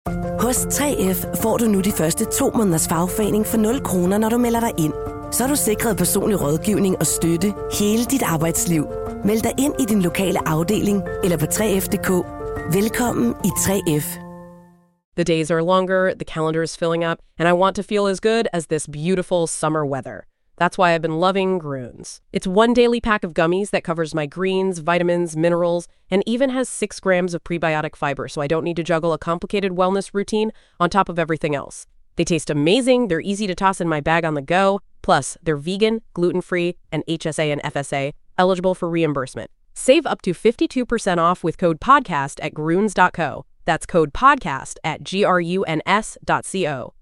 Hos 3F får du nu de første 2 måneders fagforening for 0 kroner, når du melder dig ind. Så er du sikret personlig rådgivning og støtte hele dit arbejdsliv. Meld dig ind i din lokale afdeling eller på 3F.dk. Velkommen i 3F. The days are longer, the calendar is filling up, and I want to feel as good as this beautiful summer weather. That's why I've been loving Grüns. It's one daily pack of gummies that covers my greens, vitamins, minerals, and even has 6 grams of prebiotic fiber, so I don't need to juggle a complicated wellness routine on top of everything else. They taste amazing, they're easy to toss in my bag on the go, plus they're vegan, gluten-free, and HSA and FSA, eligible for reimbursement. Save up to 52% off with code PODCAST at Grüns.co. That's code PODCAST at GRUNS.co.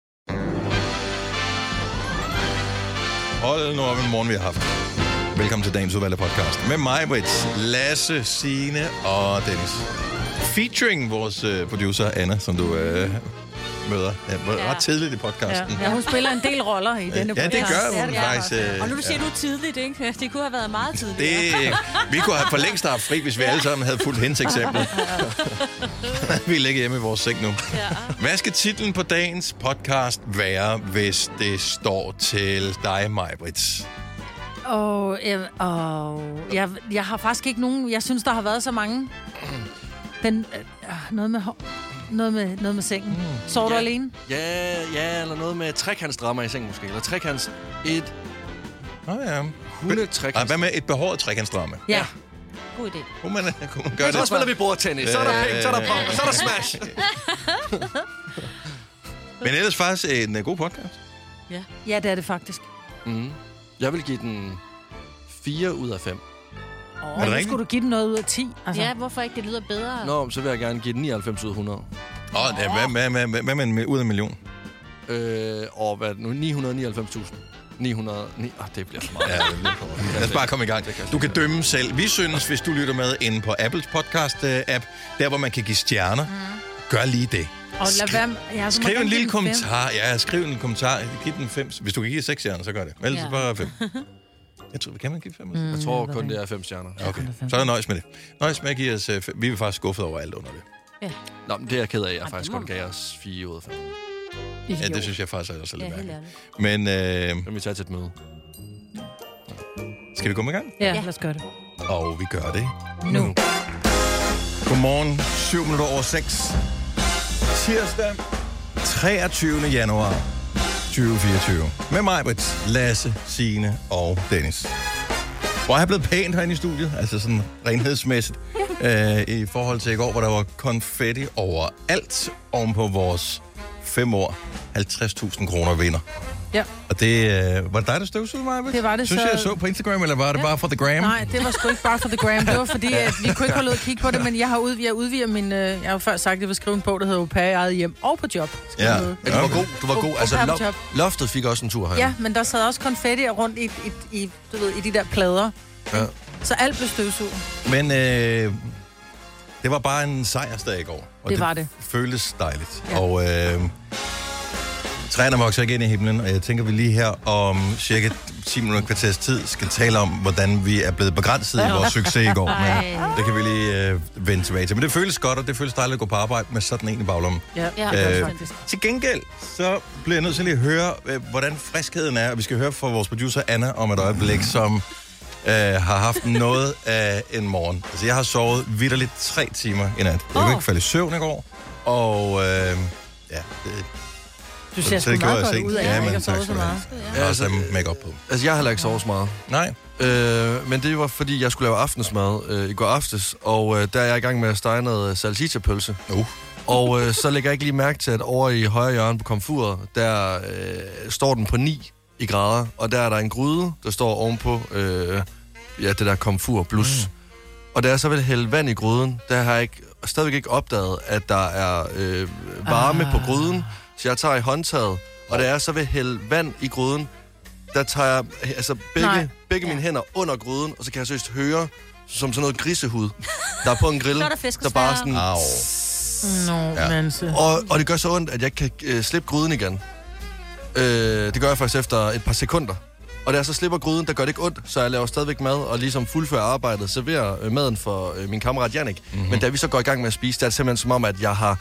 Hold nu op en morgen, vi har haft. Velkommen til dagens udvalgte podcast. Med mig, Brits, Lasse, Signe og Dennis. Featuring vores producer, Anna, som du møder ret tidligt i podcasten. Ja, hun spiller en del roller i denne podcast. Ja, det gør hun faktisk. Og nu du siger du tidligt, ikke? Det kunne have været meget tidligt. Vi kunne have for længst haft fri, hvis vi alle sammen havde fulgt hendes eksempel. Vi ligger hjemme i vores seng nu. Ja. Hvad skal titlen på dagens podcast være, hvis det står til dig, Maj-Brits? Jeg har faktisk ikke nogen. Jeg synes, der har været så mange. Noget med sengen. Sover du alene? Ja, eller noget med trekantsdrama i sengen måske. Eller trekants... Hundetrekants... Hvad med et behåret trekantsdrama? Ja. God idé. Kunne man gøre det? Så spiller vi bordtennis. Så er der penge, så er der pong, så er der smash. Men ellers faktisk en god podcast. Ja, det er det faktisk. Jeg vil give den 4 ud af 5. Nu skulle du give den noget ud af 10. Altså. Ja, hvorfor ikke? Det lyder bedre. Nå, så vil jeg gerne give den 99 ud af 100. Hvad med ud af 1 million? Og hvad nu? 999.000. 909. Det bliver for meget. Ja, lad os bare komme i gang. Du kan dømme selv. Vi synes, hvis du lytter med inde på Apples podcast-app, der hvor man kan give stjerner, gør lige det. Og skriv en lille kommentar. Ja, skriv en kommentar. Giv den 5. Hvis du kan give 6 stjerner, så gør det. Ellers bare 5. Jeg tror, kan man give 5? Jeg tror kun, det er 5 stjerner. Okay, så er der nøjes med det. Nøjes med at give os... Vi er faktisk skuffet over alt under det. Ja. Nå, men det er jeg ked af. Jeg faktisk kun gav os 4 ud af 5. Ja, det synes jeg faktisk også er lidt mærkeligt. Men... Så vi tager til et møde. Skal vi gå med gang? Ja, lad os gøre det. Og vi gør det nu. Godmorgen, 7:07. Tirsdag, 23. januar 2024. Med mig, Brits, Lasse, Signe og Dennis. Hvor er jeg blevet pænt herinde i studiet, altså sådan renhedsmæssigt, i forhold til i går, hvor der var konfetti overalt ovenpå vores 5 år, 50.000 kroner vinder. Ja. Og det, var det dig, der støvsugede mig? Det var det. Synes jeg så på Instagram, eller var det bare for the gram? Nej, det var sgu ikke bare for the gram. Det var fordi, at vi kunne ikke holde ud at kigge på det, men jeg udvider min... Jeg har jo før sagt, at jeg vil skrive en bog, der hedder Au pair i eget hjem og på job. Ja. Du var god. Altså, loftet fik også en tur her. Ja, men der sad også konfetti rundt i de der plader. Ja. Så alt blev støvsuget. Men det var bare en sejrsdag i går. Og det var det. Føltes dejligt. Ja. Og træerne vokser ikke ind i himlen, og jeg tænker, vi lige her om cirka 10 minutter kvarters tid skal tale om, hvordan vi er blevet begrænset i vores succes i går. Men det kan vi lige vende tilbage til. Men det føles godt, og det føles dejligt at gå på arbejde med sådan en i baglommen. Ja, til gengæld, så bliver jeg nødt til lige at høre, hvordan friskheden er. Og vi skal høre fra vores producer Anna om et øjeblik, som har haft noget af en morgen. Altså, jeg har sovet vitterligt 3 timer i nat. Jeg kunne ikke falde i søvn i går, og du ser sgu meget godt ud af, at jeg ikke har sovet så meget. Jeg har også make-up på. Altså, jeg har heller ikke sovet så meget. Nej. Men det var, fordi jeg skulle lave aftensmad i går aftes, og der er jeg i gang med at stege noget salsiccia-pølse. Og så lægger jeg ikke lige mærke til, at over i højre hjørne på komfuret, der står den på 9 grader, og der er der en gryde, der står ovenpå det der komfur plus. Og da jeg så vil hælde vand i gryden, der har jeg stadigvæk ikke opdaget, at der er varme på gryden, så jeg tager i håndtaget, og da jeg så vil hælde vand i gryden, der tager jeg altså begge mine hænder under gryden, og så kan jeg seriøst høre, som sådan noget grisehud, der er på en grill, der bare sådan... Og det gør så ondt, at jeg kan slippe gryden igen. Det gør jeg faktisk efter et par sekunder. Og da jeg så slipper gryden, der gør det ikke ondt, så jeg laver stadigvæk mad og ligesom fuldfører arbejdet, serverer maden for min kammerat Jannik. Men da vi så går i gang med at spise, det er det simpelthen som om, at jeg har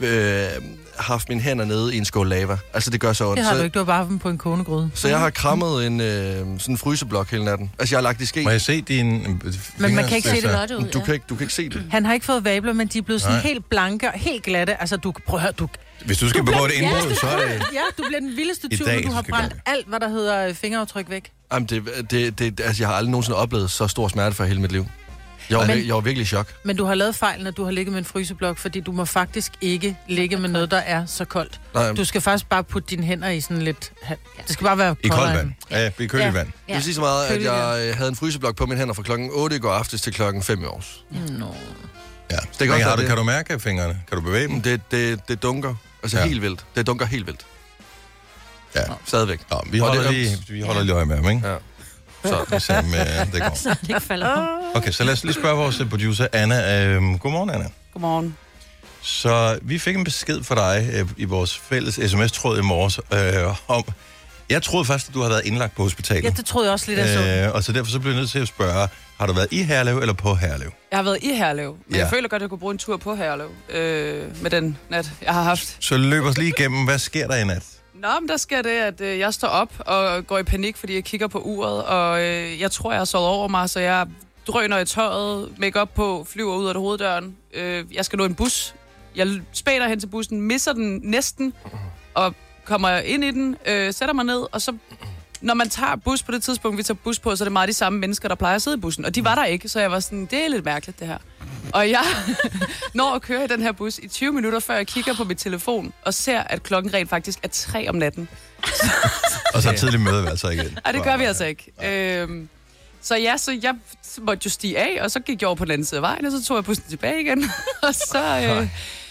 haft mine hænder nede i en skål lava. Altså, det gør så ondt. Det har du ikke, du har bare haft dem på en kogegryde. Så jeg har krammet en sådan en fryseblok hele natten. Altså, jeg har lagt i ske. Må jeg se din... Men man kan ikke se det godt ud. Du kan ikke se det. Han har ikke fået vabler, men de er blevet sådan helt blanke og helt glatte. Altså, du kan prøve at høre, Hvis du skal begå et indbrud, så er det... Ja, du bliver den vildeste I tyv, dag, når du har skal brændt vi alt, hvad der hedder fingeraftryk væk. Jamen, altså, jeg har aldrig nogensinde oplevet så stor smerte for hele mit liv. Jeg var virkelig i chok. Men du har lavet fejl, når du har ligget med en fryseblok, fordi du må faktisk ikke ligge med noget, der er så koldt. Nej. Du skal faktisk bare putte dine hænder i sådan lidt... Det skal bare være I koldt koldere. vand. Ja, i køligt vand. Det vil sige så meget, at jeg havde en fryseblok på mine hænder fra klokken 8 i går aftes til klokken 5 i års. Ja. Det kan, kan du mærke fingrene? Kan du bevæge dem? Det dunker. Altså helt vildt. Det dunker helt vildt. Ja. Stadigvæk. Nå, vi holder lige øje med ham, ikke? Ja. Så vi ser, det går. Så det ikke falder. Okay, så lad os lige spørge vores producer, Anna. Godmorgen, Anna. Godmorgen. Så vi fik en besked fra dig i vores fælles sms-tråd i morges om... Jeg troede først, at du havde været indlagt på hospitalet. Ja, det troede jeg også lidt, jeg så. Og så derfor så blev jeg nødt til at spørge, har du været i Herlev eller på Herlev? Jeg har været i Herlev, men jeg føler godt, at jeg kunne bruge en tur på Herlev med den nat, jeg har haft. Så løb os lige igennem, hvad sker der i nat? Nå, men der sker det, at jeg står op og går i panik, fordi jeg kigger på uret, og jeg tror, jeg har sovet over mig, så jeg drøner i tøjet, make-up på, flyver ud af hoveddøren. Jeg skal nå en bus. Jeg spænder hen til bussen, misser den næsten, og kommer ind i den, sætter mig ned, og så... Når man tager bus på det tidspunkt, vi tager bus på, så er det meget de samme mennesker, der plejer at sidde i bussen. Og de var der ikke, så jeg var sådan, det er lidt mærkeligt det her. Og jeg når at køre i den her bus i 20 minutter, før jeg kigger på min telefon, og ser, at klokken rent faktisk er 3 om natten. Og så tidligt møder vi altså igen. Nej, det gør vi altså ikke. Så jeg måtte jo stige af, og så gik jeg over på den anden side af vejen, og så tog jeg bussen tilbage igen. Og så,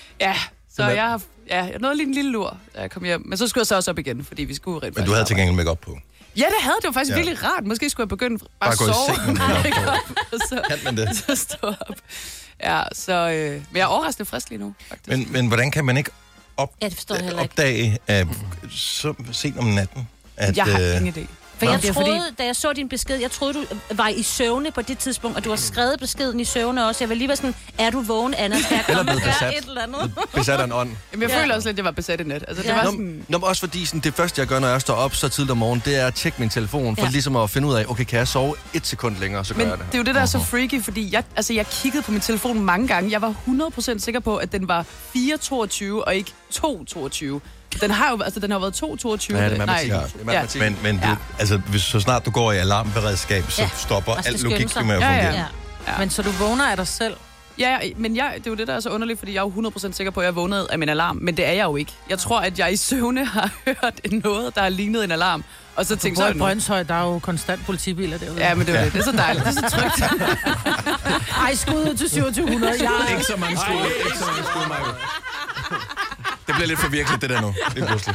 jeg nåede lige en lille lur, da jeg kom hjem. Men så skulle jeg så også op igen, fordi vi skulle rent. Men du havde til gengæld make-up på? Ja, det havde. Det var faktisk virkelig rart. Måske skulle jeg begynde bare at gå sove. I seng med Kan man det? Så stå op. Ja, så... men jeg er overraskende frisk lige nu, faktisk. Men hvordan kan man ikke opdage så sent om natten? At, jeg har ingen idé. For jeg troede, da jeg så din besked, jeg troede, du var i søvne på det tidspunkt, og du har skrevet beskeden i søvne også. Jeg var lige være sådan, er du vågen, Anna? Skal jeg komme og gøre et eller andet? Besat af en ånd. Jamen, jeg føler også lidt, at jeg var besat i nat. Altså, det var sådan... Også fordi sådan, det første, jeg gør, når jeg står op så tidligt om morgenen, det er at tjekke min telefon, for ligesom at finde ud af, okay, kan jeg sove 1 sekund længere, så gør jeg det. Det er jo det, der er så freaky, fordi jeg kiggede på min telefon mange gange. Jeg var 100% sikker på, at den var 4.22 og ikke 2.22. Den har jo været 2.22. Ja, det er matematik. Men altså, så snart du går i alarmberedskab, så stopper alt logik med at fungere. Ja. Men så du vågner af dig selv? Ja, men det er jo det, der er så underligt, fordi jeg er jo 100% sikker på, at jeg vågnede af min alarm, men det er jeg jo ikke. Jeg tror, at jeg i søvne har hørt noget, der har lignet en alarm, og så tænkte jeg... På Brøndshøj, der er jo konstant politibiler derude. Ja, men det er det. Det er så dejligt. Det er så trygt. Ej, skud til 2700. Ikke så mange skud. Michael. Det bliver lidt for virkeligt, det der nu. Det er pludselig.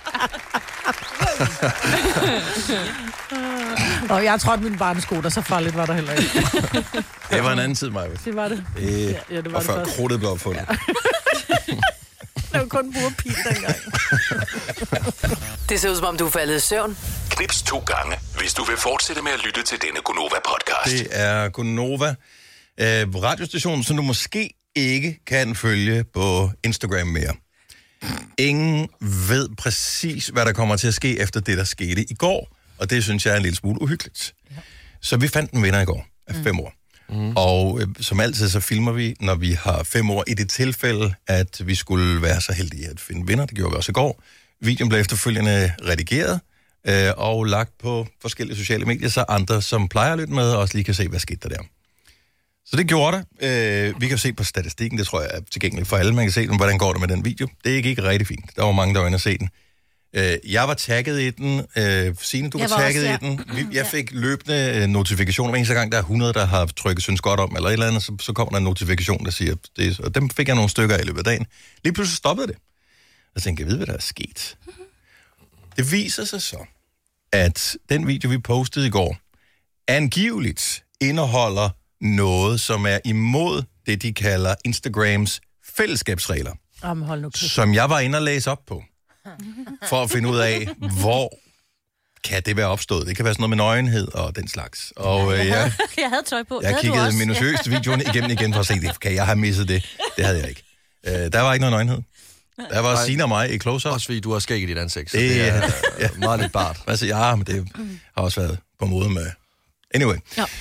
Og jeg trådte min barnesko, der så farligt var der heller ikke. Det var en anden tid, Maja. Det var det. Ja, det var og før krudtet blev opfundet. Ja. Det var kun burpil dengang. Det ser ud som om, du er faldet i søvn. Knips 2 gange, hvis du vil fortsætte med at lytte til denne Gonova-podcast. Det er Gonova, radiostationen, som du måske ikke kan følge på Instagram mere. Ingen ved præcis, hvad der kommer til at ske efter det, der skete i går, og det synes jeg er en lille smule uhyggeligt. Ja. Så vi fandt en vinder i går af 5 år. Og som altid, så filmer vi, når vi har 5 år i det tilfælde, at vi skulle være så heldige at finde vinder. Det gjorde vi også i går. Videoen blev efterfølgende redigeret og lagt på forskellige sociale medier, så andre, som plejer at lytte med, også lige kan se, hvad skete der. Så det gjorde det. Vi kan se på statistikken, det tror jeg er tilgængeligt for alle. Man kan se, hvordan går det med den video. Det gik ikke rigtig fint. Der var mange, der var inde og se den. Jeg var tagget i den. Signe, du var tagget i den. Jeg fik løbende notifikationer. Hver eneste gang, der er 100, der har trykket synes godt om, eller et eller andet, så kommer der en notifikation, der siger det. Og dem fik jeg nogle stykker i løbet af dagen. Lige pludselig stoppede det. Jeg tænkte, jeg ved, hvad der er sket. Det viser sig så, at den video, vi postede i går, angiveligt indeholder noget, som er imod det, de kalder Instagrams fællesskabsregler. Som jeg var inde og læse op på. For at finde ud af, hvor kan det være opstået. Det kan være sådan noget med nøgenhed og den slags. Og jeg havde tøj på. Jeg kiggede minutiøst videoen igen for at se det. Kan jeg have misset det? Det havde jeg ikke. Der var ikke noget nøgenhed. Der var Signe og mig i close-up. Også fordi du har skæg i dit ansigt, så det er meget lidt bart. Altså, ja, men det har også været på mode med... Anyway.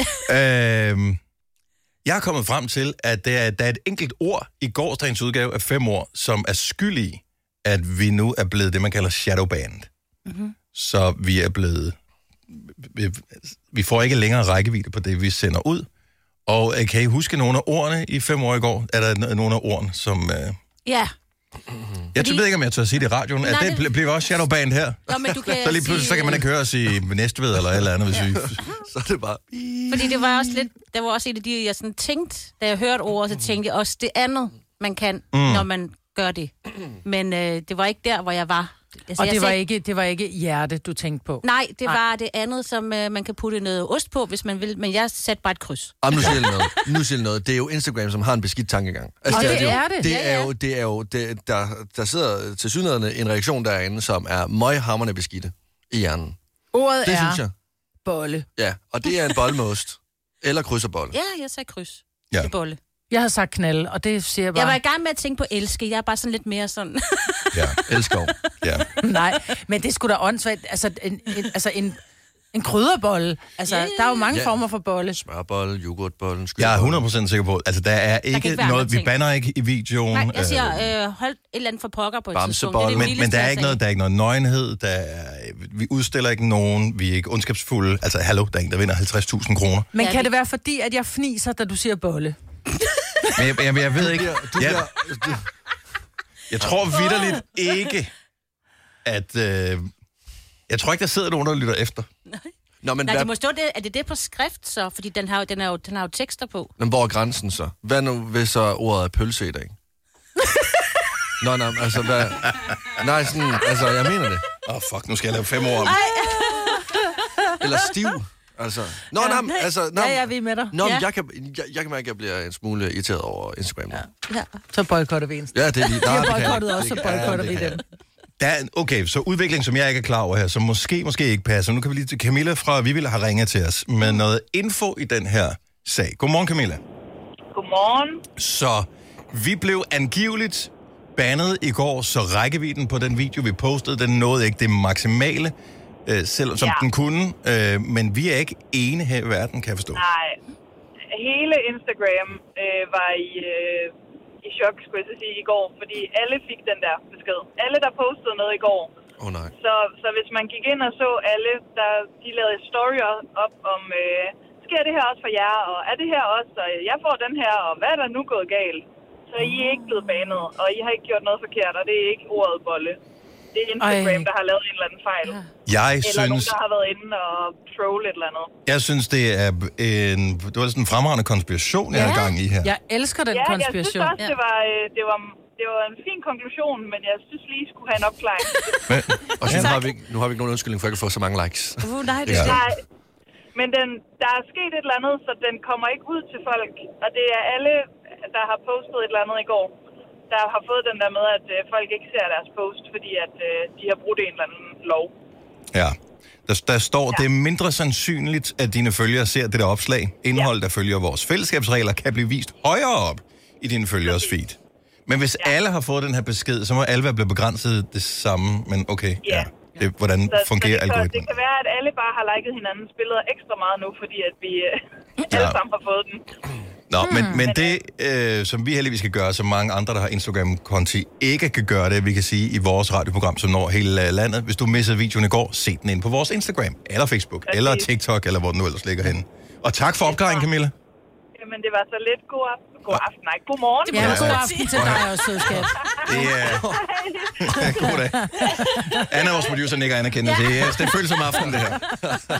Jeg er kommet frem til, at der er et enkelt ord i gårsdagens udgave af 5 ord, som er skyld i, at vi nu er blevet det, man kalder shadowbanned. Mm-hmm. Så vi er blevet... Vi får ikke længere rækkevidde på det, vi sender ud. Og kan I huske nogle af ordene i 5 år i går? Er der nogle af ordene, som... Ja. Jeg ved ikke, om jeg tør sige det i radioen. Nej, det bliver også shadowbanned her. Nå, men du kan så lige pludselig så kan man ikke høre os i Næstved eller et eller andet. Hvis vi... Så er det bare... Fordi det var også lidt... Der var også et af de, jeg sådan tænkte, da jeg hørte ordet, så tænkte jeg også det andet, man kan, når man gør det. Men det var ikke der, hvor jeg var. Altså, og det var ikke hjerte, du tænkte på? Nej, det var det andet, som man kan putte noget ost på, hvis man vil. Men jeg satte bare et kryds. Nu siger jeg noget. Det er jo Instagram, som har en beskidt tankegang. Altså, det er jo der sidder til synligheden en reaktion derinde, som er møghamrende beskidte i hjernen. Ordet det er synes jeg. Bolle. Ja, og det er en bolle med ost. Eller kryds og bolle. Ja, jeg sagde kryds. Ja. Til bolle. Jeg havde sagt knalde, og det siger jeg bare... Jeg var i gang med at tænke på elske. Jeg er bare sådan lidt mere sådan... Ja, elsker. Ja. Nej, men det skulle da åndssvagt. Altså, en krydderbolle. Altså, der er jo mange former for bolle. Smørbolle, yoghurtbolle, jeg er 100% sikker på, altså der er ikke noget... Vi banner ikke i videoen. Nej, jeg siger, hold et eller andet for pokker på et tidspunkt. Men der er ikke noget, nøgenhed. Vi udstiller ikke nogen. Vi er ikke ondskabsfulde. Altså, hallo, der er ingen, der vinder 50.000 kroner. Men kan det være fordi, at jeg fniser, da du siger bolle? Men jeg ved ikke... Jeg tror vitterligt ikke, at... Jeg tror ikke, der sidder nogen, der lytter efter. Nej, det må stå det. Er det på skrift så? Fordi den har jo tekster på. Men hvor er grænsen så? Hvad nu, hvis så ordet er pølse i dag? Nej, altså hvad... Nej, sådan... Altså, jeg mener det. Fuck, nu skal jeg lave 5 år om. Eller stiv. Altså... Ja, vi er med dig. Jeg kan mærke, at jeg bliver en smule irriteret over Instagram. Ja. Så boykotter vi Insta. Ja, det er lige... Vi har boykottet også, så boykotter vi den. Okay, så udvikling, som jeg ikke er klar over her, som måske ikke passer. Nu kan vi lige til Camilla fra Vivild har ringet til os med noget info i den her sag. Godmorgen, Camilla. Godmorgen. Så vi blev angiveligt bandet i går, så rækkevidden på den video, vi postede, den nåede ikke det maksimale, selvom som den kunne. Men vi er ikke ene her i verden, kan jeg forstå. Nej. Hele Instagram var i chok, skulle jeg sige, i går, fordi alle fik den der besked. Alle, der postede noget i går. Nej. Så hvis man gik ind og så alle, de lavede story op om, sker det her også for jer, og er det her også, og jeg får den her, og hvad er der nu gået galt? Så I er ikke blevet banet, og I har ikke gjort noget forkert, og det er ikke ordet bolle. Det er Instagram, der har lavet en eller anden fejl. Eller nogen, der har været inde og troll et eller andet. Jeg synes, det var sådan en fremragende konspiration, jeg er i gang i her. Jeg elsker den konspiration. Jeg synes også, det var en fin konklusion, men jeg synes lige, I skulle have en opklaring. Og så nu har vi ikke nogen undskyldning for at ikke få så mange likes. Nej, men der er sket et eller andet, så den kommer ikke ud til folk. Og det er alle, der har postet et eller andet i går, der har fået den der med, at folk ikke ser deres post, fordi at de har brudt en eller anden lov. Ja. Der står, det er mindre sandsynligt, at dine følgere ser det der opslag. Indhold, der følger vores fællesskabsregler, kan blive vist højere op i dine følgers feed. Men hvis alle har fået den her besked, så må alle være blevet begrænset det samme. Men okay, hvordan fungerer algoritmen? Det kan være, at alle bare har liket hinandens billeder ekstra meget nu, fordi at vi alle sammen har fået den. Nå, men det, som vi heldigvis skal gøre, som mange andre, der har Instagram-konti, ikke kan gøre det, vi kan sige i vores radioprogram, som når hele landet. Hvis du missede videoen i går, se den ind på vores Instagram, eller Facebook, eller TikTok, eller hvor den nu ellers ligger henne. Og tak for opklaringen, Camilla. Jamen, det var så lidt god aften. Nej, god morgen. Ja, god aften til dig også, sødskat. God dag. Anna, vores producer, nikker anerkendende. Det føles som aften, det her.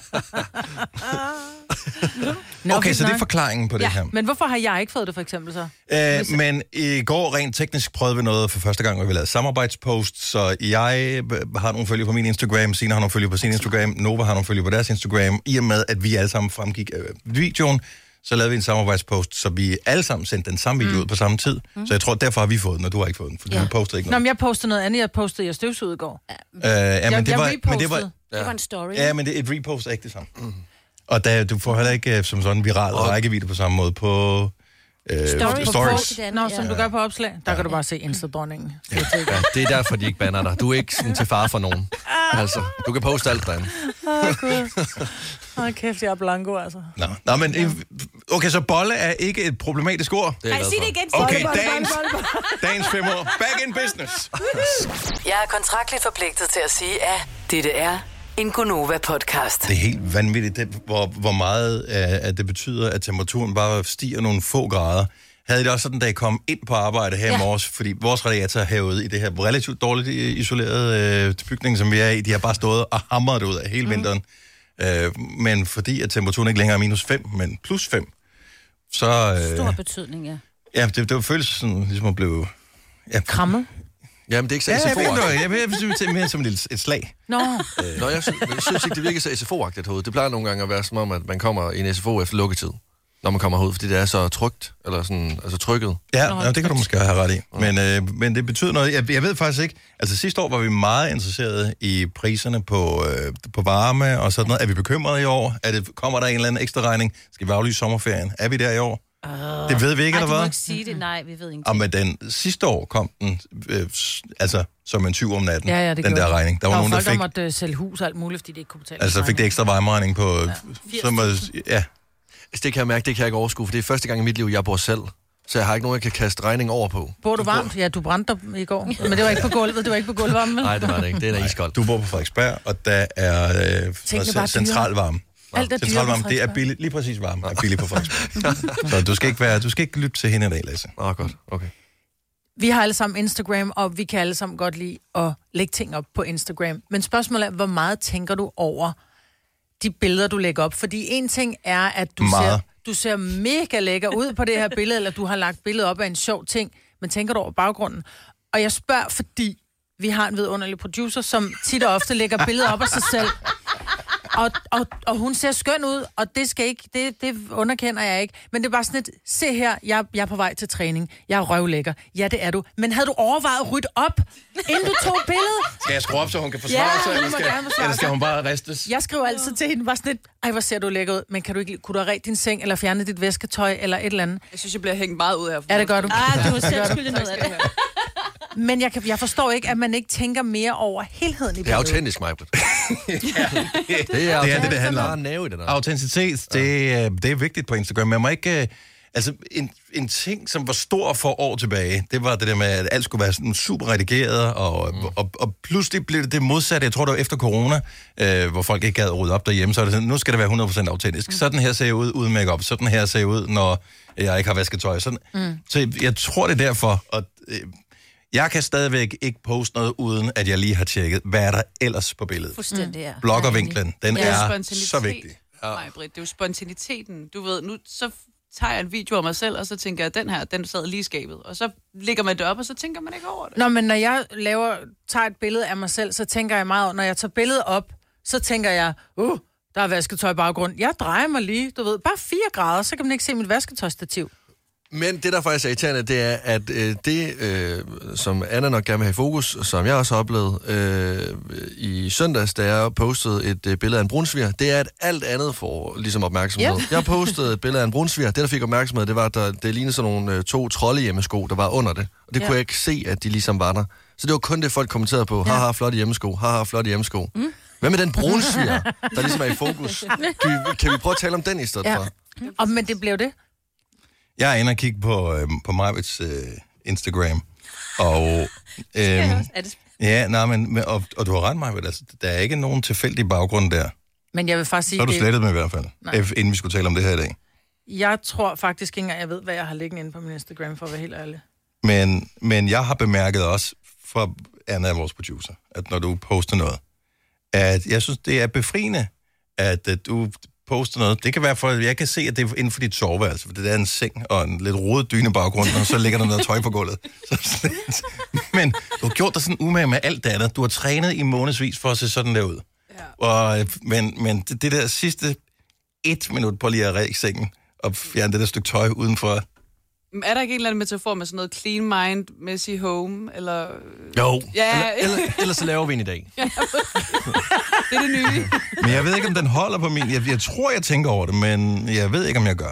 Okay, så det er forklaringen på det her. Men hvorfor har jeg ikke fået det, for eksempel, så? Men i går rent teknisk prøvede vi noget for første gang, hvor vi lavede samarbejdspost, så jeg har nogle følgere på min Instagram, Signe har nogle følgere på sin Instagram, Nova har nogle følgere på deres Instagram, i og med, at vi alle sammen fremgik videoen, så lavede vi en samarbejdspost, så vi alle sammen sendte den samme video ud på samme tid. Så jeg tror, derfor har vi fået den, og du har ikke fået den, for du postede ikke noget. Nå, men jeg postede noget andet. Jeg postede jeg støvsugede i går. Det var en story. Ja, men et repost er ikke det samme. Og du får heller ikke som sådan viral rækkevidde på samme måde på stories. Nå, som du gør på opslag. Der kan du bare se Insta-dronningen. Ja, det er derfor, de ikke banner dig. Du er ikke sådan til fare for nogen. Altså, du kan poste alt derinde. Åh, kæft, jeg er blanco, altså. Nå, men okay, så bolle er ikke et problematisk ord. Nej, sig det igen. Okay, dagens 5 år. Back in business. Jeg er kontraktligt forpligtet til at sige, at dette er en Gonova-podcast. Det er helt vanvittigt, hvor meget at det betyder, at temperaturen bare stiger nogle få grader. Havde det også sådan, da jeg kom ind på arbejde her i morges, fordi vores radiator herude i det her relativt dårligt isolerede bygning, som vi er i, de har bare stået og hamret ud af hele vinteren. Men fordi at temperaturen ikke længere er -5, men +5, så... Stor betydning, ja. Ja, det føles sådan, ligesom at blive... Ja, krammet? Jamen, det er ikke så SFO-agtigt. Jeg vil mere som et slag. Nå, jeg synes ikke, det virker så SFO-agtigt herude. Det plejer nogle gange at være som om, at man kommer i en SFO efter lukketid, når man kommer herud, fordi det er så trygt, eller sådan, altså trykket. Ja, det kan du måske have ret i. Men det betyder noget. Jeg ved faktisk ikke. Altså sidste år var vi meget interesserede i priserne på varme og sådan noget. Er vi bekymrede i år? Kommer der en eller anden ekstra regning? Skal vi aflyse sommerferien? Er vi der i år? Det ved vi ikke, eller hvad? Du må ikke sige det. Nej, vi ved ikke. Men den sidste år kom den, altså som en 20 om natten, ja, den der regning. Der var nogen, folk, der fik... der måtte sælge hus og alt muligt, fordi det ikke kunne betale. Altså fik det ekstra varmeregning på... Ja. Det kan jeg mærke, det kan jeg ikke overskue, for det er første gang i mit liv, jeg bor selv. Så jeg har ikke nogen, jeg kan kaste regning over på. Bor du varmt? Ja, du brændte dig i går. Men det var ikke på gulvet, det var ikke på gulvvarmen. Nej, det var det ikke. Det er iskoldt. Du bor på Frederiksberg, og der er centralvarme. Alt er centralvarme, det er billigt. Lige præcis varme er billigt på Frederiksberg. Så du skal ikke lytte til hende i dag, Lasse. Godt. Okay. Vi har alle sammen Instagram, og vi kan alle sammen godt lide at lægge ting op på Instagram. Men spørgsmålet er, hvor meget tænker du over de billeder, du lægger op? Fordi en ting er, at du ser mega lækker ud på det her billede, eller du har lagt billedet op af en sjov ting, men tænker du over baggrunden? Og jeg spørger, fordi vi har en vidunderlig producer, som tit og ofte lægger billeder op af sig selv. Og hun ser skøn ud, og det underkender jeg ikke. Men det er bare sådan et, se her, jeg er på vej til træning. Jeg er røvlækker. Ja, det er du. Men havde du overvejet at rydde op, inden du tog billedet? Skal jeg skrue op, så hun kan forsvare sig? Eller skal hun bare ristes? Jeg skriver altid til hende, bare sådan et, ej, hvor ser du lækker ud. Men kunne du have ret din seng, eller fjerne dit væsketøj, eller et eller andet? Jeg synes, jeg bliver hængt meget ud her. Ja, det gør du. Du har selv skyldet noget af det her. Men jeg forstår ikke, at man ikke tænker mere over helheden i billedet. Det er autentisk, Majbrit. Det er det handler om. Autenticitet, det er vigtigt på Instagram. Man må ikke... Altså, en ting, som var stor for år tilbage, det var det der med, at alt skulle være sådan super redigeret, og pludselig blev det modsatte. Jeg tror, det var efter corona, hvor folk ikke gad rydde op derhjemme, så er det sådan, nu skal det være 100% autentisk. Sådan her ser jeg ud uden make-up, sådan her ser jeg ud, når jeg ikke har vasketøj. Sådan. Så jeg tror, det er derfor, og jeg kan stadigvæk ikke poste noget, uden at jeg lige har tjekket, hvad er der ellers på billedet. Fuldstændig, ja. Bloggervinklen, den er så vigtig. Ja. Britt, det er jo spontaniteten. Du ved, nu så tager jeg en video af mig selv, og så tænker jeg, den sad lige i skabet. Og så ligger man det op, og så tænker man ikke over det. Nå, men når jeg tager et billede af mig selv, så tænker jeg meget over, når jeg tager billedet op, så tænker jeg, der er vasketøj i baggrund. Jeg drejer mig lige, du ved, bare 4 grader, så kan man ikke se mit vasketøjstativ. Men det, der faktisk er irriterende, det er, at som Anna nok gerne vil have i fokus, som jeg også har oplevet i søndags, da jeg postede et billede af en brunsviger, det er, at alt andet får ligesom opmærksomhed. Yeah. Jeg postede et billede af en brunsviger. Det, der fik opmærksomhed, det var, at det lignede sådan nogle 2 troldehjemmesko, der var under det. Og det kunne jeg ikke se, at de ligesom var der. Så det var kun det, folk kommenterede på. Haha, flotte hjemmesko. Haha, flotte hjemmesko. Hvad med den brunsviger, der ligesom er i fokus? Kan vi prøve at tale om den i stedet for? Men det blev det. Jeg er inde og kigge på Majbrits Instagram, og... og du har ret, Majbrit, altså, der er ikke nogen tilfældig baggrund der. Men jeg vil faktisk sige... Så har du slettet med i hvert fald, inden vi skulle tale om det her i dag. Jeg tror faktisk ikke engang, jeg ved, hvad jeg har liggende inde på min Instagram, for at være helt ærlig. Men jeg har bemærket også, fra Anna, vores producer, at når du poster noget, at jeg synes, det er befriende, at du... poste noget. Det kan være for, jeg kan se, at det er inden for dit soveværelse, for det er en seng og en lidt rodet dyne baggrund, og så ligger der noget tøj på gulvet. Men du har gjort dig sådan umage med alt det andet. Du har trænet i månedsvis for at se sådan der ud. Ja. Men det der sidste 1 minut på lige at række sengen og fjerne det der stykke tøj udenfor. Er der ikke en eller anden metafor med sådan noget clean mind, messy home, eller... Jo, ja. Eller så laver vi en i dag. Ja. Det er det nye. Men jeg ved ikke, om den holder på min... Jeg tror, jeg tænker over det, men jeg ved ikke, om jeg gør.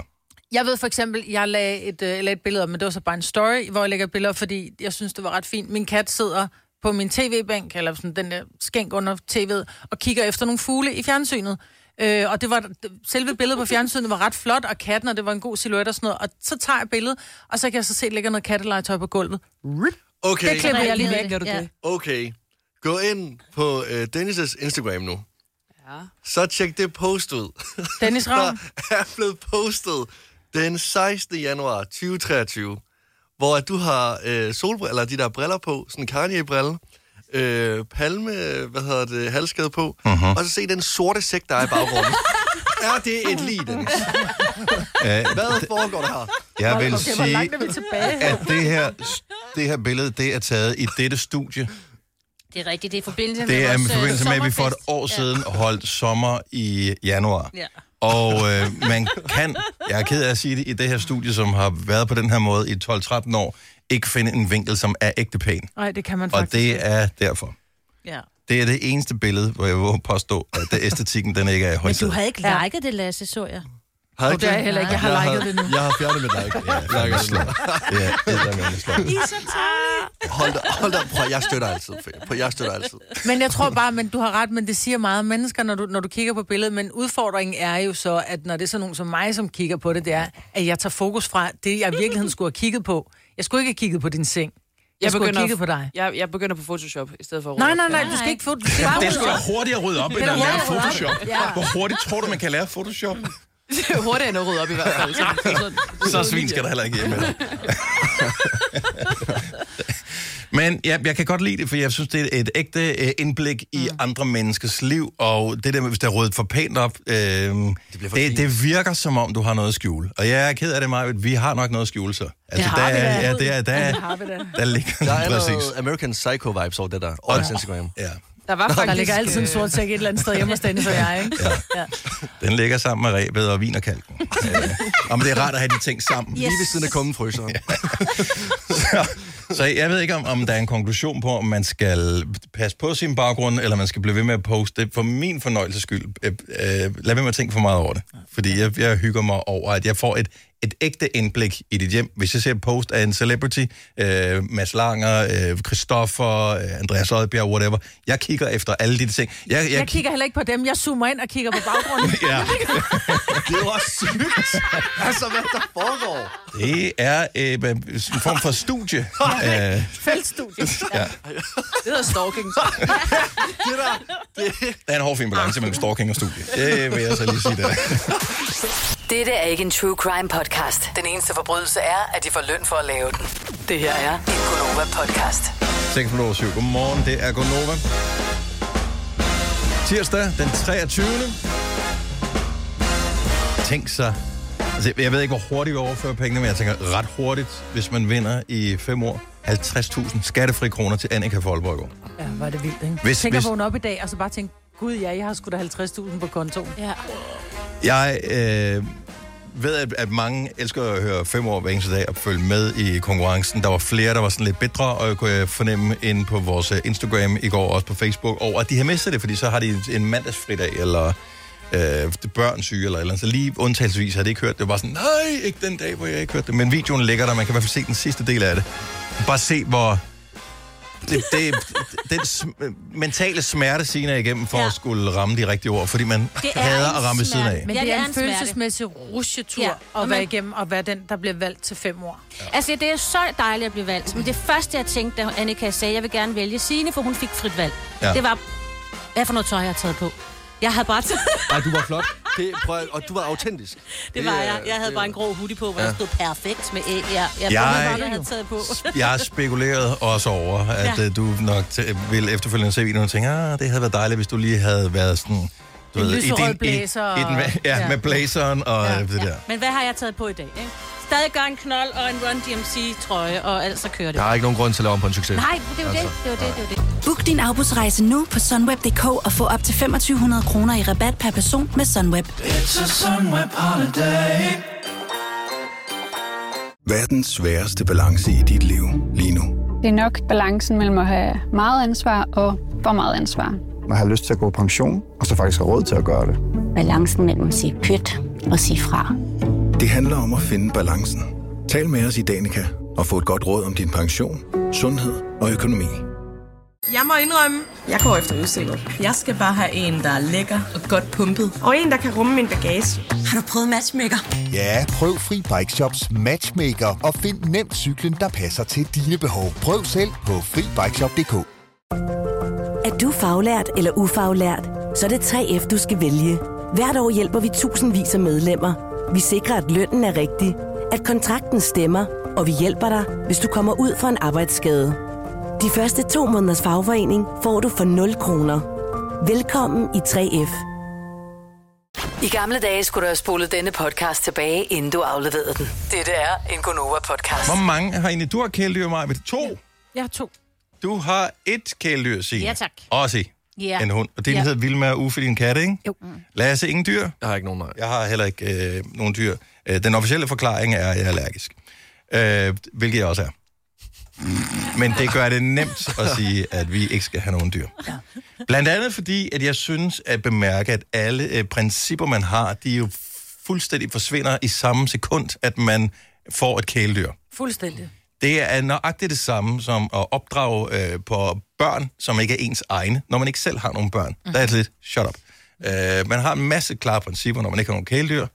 Jeg ved for eksempel, jeg lagde et billede op, men det var så bare en story, hvor jeg lægger billeder, fordi jeg synes, det var ret fint. Min kat sidder på min tv-bænk, eller sådan den der skænk under tv'et, og kigger efter nogle fugle i fjernsynet. Og det var, selve billedet på fjernsynet var ret flot, og katten, og det var en god silhuet og sådan noget. Og så tager jeg billedet, og så kan jeg så se, at ligger noget kattelegetøj på gulvet. Okay. Det klipper jeg lige væk. det? Okay. Gå ind på Dennis' Instagram nu. Ja. Så tjek det post ud. Dennis Ravn. Der er blevet postet den 16. januar 2023, hvor du har solbriller, eller de der briller på, sådan en Kanye-brille, palme, halskade på, og så se den sorte sæk, der er i baggrunden. Er det et lig, Dennis? Hvad foregår der her? Jeg vil Okay, hvor langt er vi tilbage her? at det her billede, det er taget i dette studie. Det er rigtigt, det er i forbindelse med Det er i vores, forbindelse med, at vi for et sommerfest. år siden holdt sommer i januar. Ja. Og man kan, jeg er ked af at sige det, i det her studie, som har været på den her måde i 12-13 år, ikke finde en vinkel, som er ægte pæn. Nej, det kan man Og faktisk. det er derfor. Ja. Det er det eneste billede, hvor jeg vil påstå, at det æstetikken, den ikke er i Men højsædet. du havde ikke liket det, Lasse, så jeg. Har Det er jeg heller ikke. Jeg har liket det nu. Jeg har fjernet mit like. Ja, det er slå. Ja, det er slå. I så tårlige. Hold da, prøv, jeg støtter altid. Jeg støtter altid. Men jeg tror bare, men du har ret, men det siger meget om mennesker, når du kigger på billedet. Men udfordringen er jo så, at når det er sådan nogen som mig, som kigger på det, det er, at jeg tager fokus fra det, jeg i virkeligheden skulle have kigget på. Jeg skulle ikke have kigget på din seng. Jeg skulle have kigget på dig. Jeg begynder på Photoshop, i stedet for at Nej, du skal ikke få... Det er sgu da hurtigt at rydde op, end at lære Photoshop. Ja. Hvor hurtigt tror du, man kan lære Photoshop? Det er hurtigere end at rydde op i hvert fald. Så svin skal der heller ikke hjemme. Men ja, jeg kan godt lide det, for jeg synes, det er et ægte indblik i andre menneskers liv, og det der med, hvis der er ryddet for pænt op, det virker som om, du har noget at skjule. Og jeg er ked af det, Maja, vi har nok noget at skjule så. Altså, der ligger Der er præcis. noget American Psycho-vibes over det der. Og Instagram. Ja. Der ligger altid en sort sæk et eller andet sted hjemme hos Dennis og jeg, ikke? Ja. Den ligger sammen med ræbet og vinerkalken. Om det er rart at have de ting sammen. Lige ved siden af kummefryseren. Så jeg ved ikke, om der er en konklusion på, om man skal passe på sin baggrund, eller man skal blive ved med at poste det. For min fornøjelses skyld, lad være med at tænke for meget over det. Fordi jeg hygger mig over, at jeg får et ægte indblik i dit hjem. Hvis jeg ser et post af en celebrity, Mads Langer, Christoffer, Andreas Odbjerg, whatever, jeg kigger efter alle de ting. Jeg kigger heller ikke på dem. Jeg zoomer ind og kigger på baggrunden. Ja. Det er jo også sygt. Altså, hvad der foregår? Det er en form for studie. Feltstudie. Ja. Det hedder stalking. Der er en hård fin balance mellem stalking og studie. Det vil jeg så lige sige der. Dette er ikke en true crime podcast. Den eneste forbrydelse er, at de får løn for at lave den. Det her er en Gonova podcast. 6:07. Godmorgen, det er Gonova. Tirsdag, den 23. Tænk så. Altså, jeg ved ikke, hvor hurtigt vi overfører pengene, men jeg tænker ret hurtigt, hvis man vinder i 5 år. 50.000 skattefri kroner til Annika for Aalborg i går. Ja, var det vildt, ikke? Hvis- Tænker vågne op i dag, og så bare tænke, gud ja, jeg har sgu da 50.000 på kontoen. Ja. Jeg ved, at mange elsker at høre 5 år hver eneste dag og følge med i konkurrencen. Der var flere, der var sådan lidt bedre, og jeg kunne fornemme inde på vores Instagram i går, også på Facebook, over at de har mistet det, fordi så har de en mandagsfridag, eller børn syge, eller andet. Så lige undtagelsesvis havde de ikke hørt det. Det var sådan, nej, ikke den dag, hvor jeg ikke hørte det. Men videoen ligger der, man kan i hvert fald se den sidste del af det. Bare se, hvor... den mentale smerte Signe er igennem for at skulle ramme de rigtige ord, fordi man hader at ramme ved siden af. Men Ja, det det er er en en smerte. følelsesmæssig rusjetur Ja, at og være man- igennem, og være den, der bliver valgt til 5 år. Ja. Altså, det er så dejligt at blive valgt. Men det første, jeg tænkte, da Annika sagde, jeg vil gerne vælge Signe, for hun fik frit valg. Ja. Det var, hvad for noget tøj, jeg har taget på? Jeg havde bare Ej, du var flot. Og du var autentisk. det var jeg. Jeg havde bare en grå hoodie på, hvor der stod perfekt med æg. Jeg havde taget på. Jeg har spekuleret også over, at du nok vil efterfølgende se videoen og tænke, det havde været dejligt, hvis du lige havde været sådan... Du En ved, lyserød blæser i den, og- med blazeren og det der. Men hvad har jeg taget på i dag, ikke? Stadig gør en knold og en Run DMC-trøje, og alt så kører det. Jeg har ikke nogen grund til at lave om på en succes. Nej, det er jo det. Det er jo det. Book din afbudsrejse nu på sunweb.dk og få op til 2.500 kroner i rabat per person med Sunweb. Hvad er den sværeste balance i dit liv lige nu? Det er nok balancen mellem at have meget ansvar og for meget ansvar. Man har lyst til at gå på pension, og så faktisk have råd til at gøre det. Balancen mellem at sige pyt og sige fra. Det handler om at finde balancen. Tal med os i Danica og få et godt råd om din pension, sundhed og økonomi. Jeg må indrømme, jeg går efter udseende. Jeg skal bare have en, der er lækker og godt pumpet. Og en, der kan rumme min bagage. Har du prøvet Matchmaker? Ja, prøv Fri Bike Shops Matchmaker og find nemt cyklen, der passer til dine behov. Prøv selv på FriBikeShop.dk. Er du faglært eller ufaglært, så er det 3F, du skal vælge. Hvert år hjælper vi tusindvis af medlemmer. Vi sikrer, at lønnen er rigtig, at kontrakten stemmer, og vi hjælper dig, hvis du kommer ud for en arbejdsskade. De første 2 måneders fagforening får du for 0 kroner. Velkommen i 3F. I gamle dage skulle du have spolet denne podcast tilbage, inden du afleverede den. Dette er en Gonova-podcast. Hvor mange har egentlig du har kæledyr, Maja? 2? Jeg har 2. Du har 1 kæledyr, Signe. Ja, tak. Også en hund. Og det hedder Vilma og Uffe, din katte, ikke? Jo. Lasse, ingen dyr? Jeg har ikke nogen, nej. Jeg har heller ikke nogen dyr. Den officielle forklaring er, at jeg er allergisk. Hvilket jeg også er. Men det gør det nemt at sige, at vi ikke skal have nogen dyr. Ja. Blandt andet fordi, at jeg synes at bemærke, at alle principper, man har, de jo fuldstændig forsvinder i samme sekund, at man får et kæledyr. Fuldstændig. Det er nøjagtigt det samme som at opdrage på børn, som ikke er ens egne, når man ikke selv har nogen børn. Der er det lidt, shut up. Man har en masse klare principper, når man ikke har nogen kæledyr.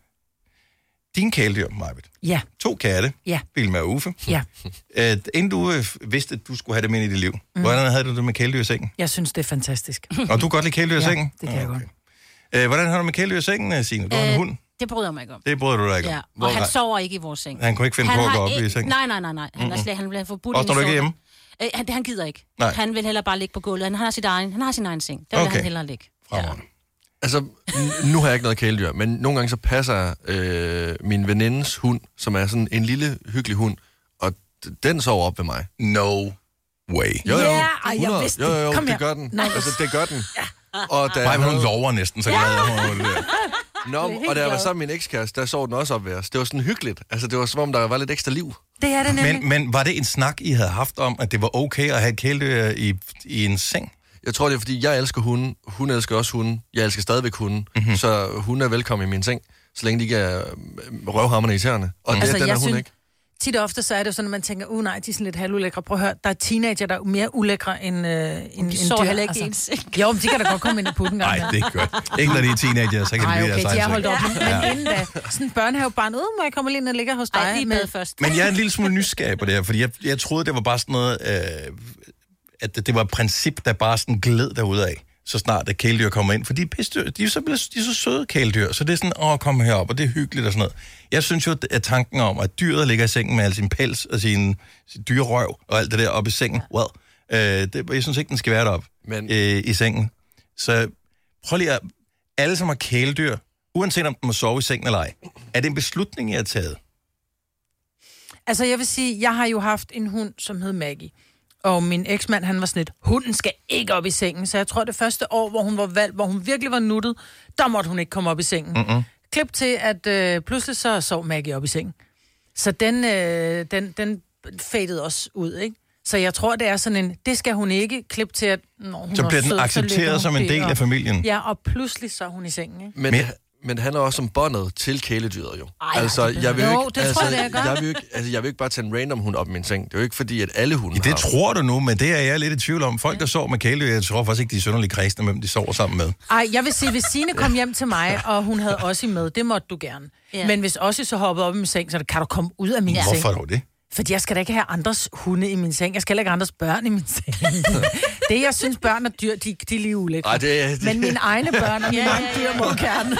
Din kæledyr, Majbet. Ja. 2 katte. Ja. Vilma og Uffe. Ja. Inden du vidste, at du skulle have dem ind i dit liv, hvordan havde du det med kæledyr i sengen? Jeg synes, det er fantastisk. Og du kan godt lide kæledyr i sengen? Ja, det kan jeg godt. Hvordan har du med kæledyr i sengen, Signe? Du har en hund? Det bryder jeg mig ikke om. Det bryder du dig ikke om? Ja. Og han sover ikke i vores seng. Han kunne ikke finde på at gå op i sengen? Nej. Han bliver forbudt. Også når du ikke er hjemme? Han gider ikke. Nej. Han vil heller bare ligge på gulvet. Han har sin egen seng. Der vil han hellere ligge. Ja. Altså, nu har jeg ikke noget kæledyr, men nogle gange så passer jeg min venindes hund, som er sådan en lille, hyggelig hund, og den sover op ved mig. No way. Jo, jeg vidste det. Jo, Kom det gør den. Altså, det gør den. Og nej, men hun lover næsten, så glad jeg hun det der. Og da jeg var sammen med min ekskæreste, der sov den også op ved os. Det var sådan hyggeligt. Altså, det var som om, der var lidt ekstra liv. Det er det nemlig. Men var det en snak, I havde haft om, at det var okay at have et kæledyr i en seng? Jeg tror, det er, fordi jeg elsker hunden. Hun elsker også hunden. Jeg elsker stadigvæk hunden. Mm-hmm. Så hun er velkommen i min seng, så længe de ikke er røvhammerne irriterende. Og den er hun ikke. Tit og ofte så er det jo sådan, at man tænker, nej, de er sådan lidt halvulækre. Prøv at høre, der er teenager, der er mere ulækre end de sover heller ikke ens. Jo, men de kan da godt komme ind i putten. Nej, det gør ikke, når de er teenager, så kan det blive deres egen de er holdt op. Men inden da, sådan en børnehavebarn, må jeg komme lige ind og ligge hos dig? Ej, med først. Men jeg er en lille smule nysgerrig på det her, fordi jeg troede, det var bare sådan noget, at det var et princip, der bare sådan gled derudad, så snart at kæledyr kommer ind. For de er så søde kæledyr, så det er sådan, kom herop, og det er hyggeligt og sådan noget. Jeg synes jo, at tanken om, at dyret ligger i sengen med al sin pels og sin dyrerøv og alt det der oppe i sengen, jeg synes ikke, den skal være deroppe i sengen. Så prøv lige at, alle som har kæledyr, uanset om den må sove i sengen eller ej, er det en beslutning, I har taget? Altså, jeg vil sige, jeg har jo haft en hund, som hed Maggie. Og min eksmand, han var sådan lidt, hunden skal ikke op i sengen. Så jeg tror, det første år, hvor hun var valgt, hvor hun virkelig var nuttet, der måtte hun ikke komme op i sengen. Mm-hmm. Klip til, at pludselig så sov Maggie op i sengen. Så den fadede også ud, ikke? Så jeg tror, det er sådan en, det skal hun ikke. Klip til, at når hun så bliver den sød, accepteret som en del af familien. Ja, og pludselig så er hun i sengen, ikke? Men det handler også om båndet til kæledyret, jo. Ej, altså, jeg vil jo, det tror jeg godt. Jeg vil ikke bare tage en random hund op i min seng. Det er jo ikke fordi, at alle hunde det tror du nu, men det er jeg lidt i tvivl om. Folk, der sover med kæledyr, jeg tror faktisk ikke, de er synderligt kredsende, hvem de sover sammen med. Ej, jeg vil sige, hvis Signe kom hjem til mig, og hun havde Ossie med, det måtte du gerne. Ja. Men hvis Ossie så hoppede op i min seng, så kan du komme ud af min seng. Hvorfor dog det? Fordi jeg skal da ikke have andres hunde i min seng. Jeg skal heller ikke have andres børn i min seng. Det, jeg synes, børn er dyr, de er lige ulækre. Men mine egne børn og mine egne dyr må gerne.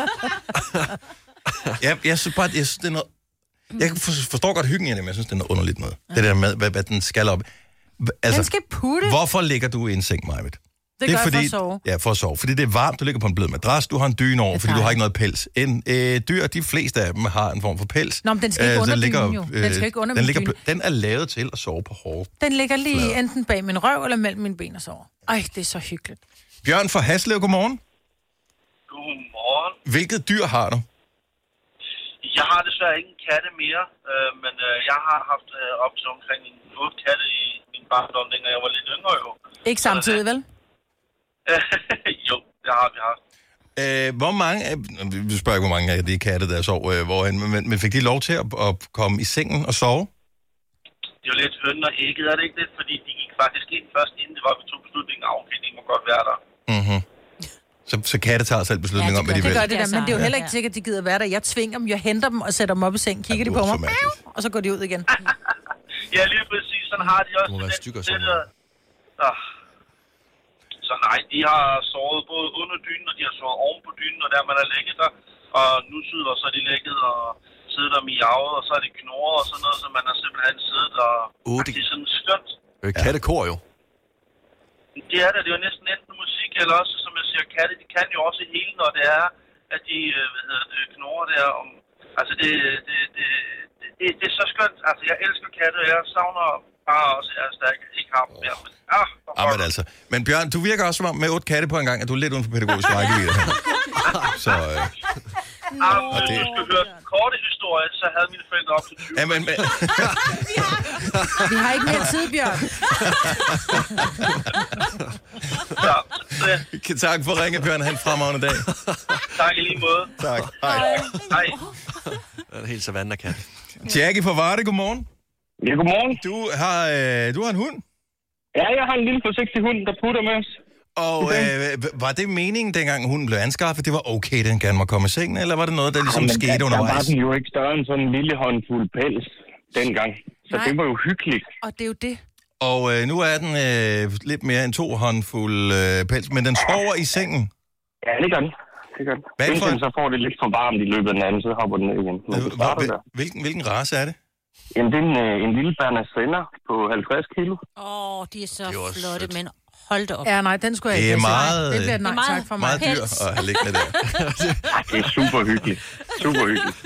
Jeg synes bare, det er noget... Jeg forstår godt hyggen i det, men jeg synes, det er noget underligt noget. Det der med, hvad den skal op. Altså, den skal putte. Hvorfor ligger du i en seng, Majbet? Det gør jeg for at sove. Ja, for at sove. Fordi det er varmt, du ligger på en blød madras, du har en dyne over, fordi du har ikke noget pels. Dyr, de fleste af dem har en form for pels. Nå, men den skal ikke under dynen jo. Den skal ikke under min dyne. Den er lavet til at sove på hårde. Den ligger lige enten bag min røv eller mellem mine ben og sover. Ej, det er så hyggeligt. Bjørn fra Haslev, godmorgen. Godmorgen. Hvilket dyr har du? Jeg har desværre ikke en katte mere, men jeg har haft op til omkring 8 katte i min barndom, dengang jeg var lidt yngre jo. Ikke samtidig, vel? Jo, det har vi haft. Hvor mange, vi spørger ikke, hvor mange af de katte, der sov, men fik de lov til at komme i sengen og sove? Det var lidt høn og ægget, er det ikke det? Fordi de gik faktisk ind først, inden det var, vi tog beslutningen af, okay, de må godt være der. Mhm. Så katte tager selv beslutningen om, hvad de vil. Det gør det der, men det er jo heller ikke sikkert, at de gider være der. Jeg tvinger dem, jeg henter dem og sætter dem op i sengen, kigger de på mig, og så går de ud igen. Ja, lige præcis. Sådan har de også. Det må være stykker sådan. Så nej, de har sovet både under dynen, og de har sovet oven på dynen, og der man har ligget der. Og nu syder, så er de ligget og siddet der miavet, og så er de knurret og sådan noget, så man har simpelthen siddet og... det er sådan skønt. Kattekor jo. Det er det. Det er jo næsten enten musik, eller også, som jeg siger, katte, de kan jo også hele, når det er, at de knurrer der. Altså, det er så skønt. Altså, jeg elsker katte, og jeg savner bare også, at jeg stærk ikke har dem mere. Men altså. Men Bjørn, du virker også som om med 8 katte på en gang, at du er lidt uden for pædagogisk rækkevidde. Så... Hvis du skal høre korte historie, så havde mine forældre op til 20. Jamen, Vi har ikke mere tid, Bjørn. Tak for ringe, Bjørn. Han fremragende dag. Tak i lige måde. Tak. Hej. Hej. Det er helt savanderkat. Jackie fra Varde, godmorgen. Ja, godmorgen. Du har en hund? Ja, jeg har en lille forsigtig hund, der putter med os. Og var det meningen, dengang hunden blev anskaffet, det var okay, den gerne må komme i sengen, eller var det noget, der ligesom skete undervejs? Der var den jo ikke større end sådan en lille håndfuld pels dengang, så det var jo hyggeligt. Og det er jo det. Og nu er den lidt mere end 2 håndfuld pels, men den sover i sengen? Ja, det gør den. Indtil så får det lidt for varmt i løbet af den anden, så hopper den ned igen. Hvilken race er det? Jamen, det er en lille Berner Senner på 50 kilo. De er så flotte, men hold da op. Ja, nej, den skulle jeg ikke. Det bliver nej tak for mig. Meget dyr at have liggende der. Det er super hyggeligt. Super hyggeligt.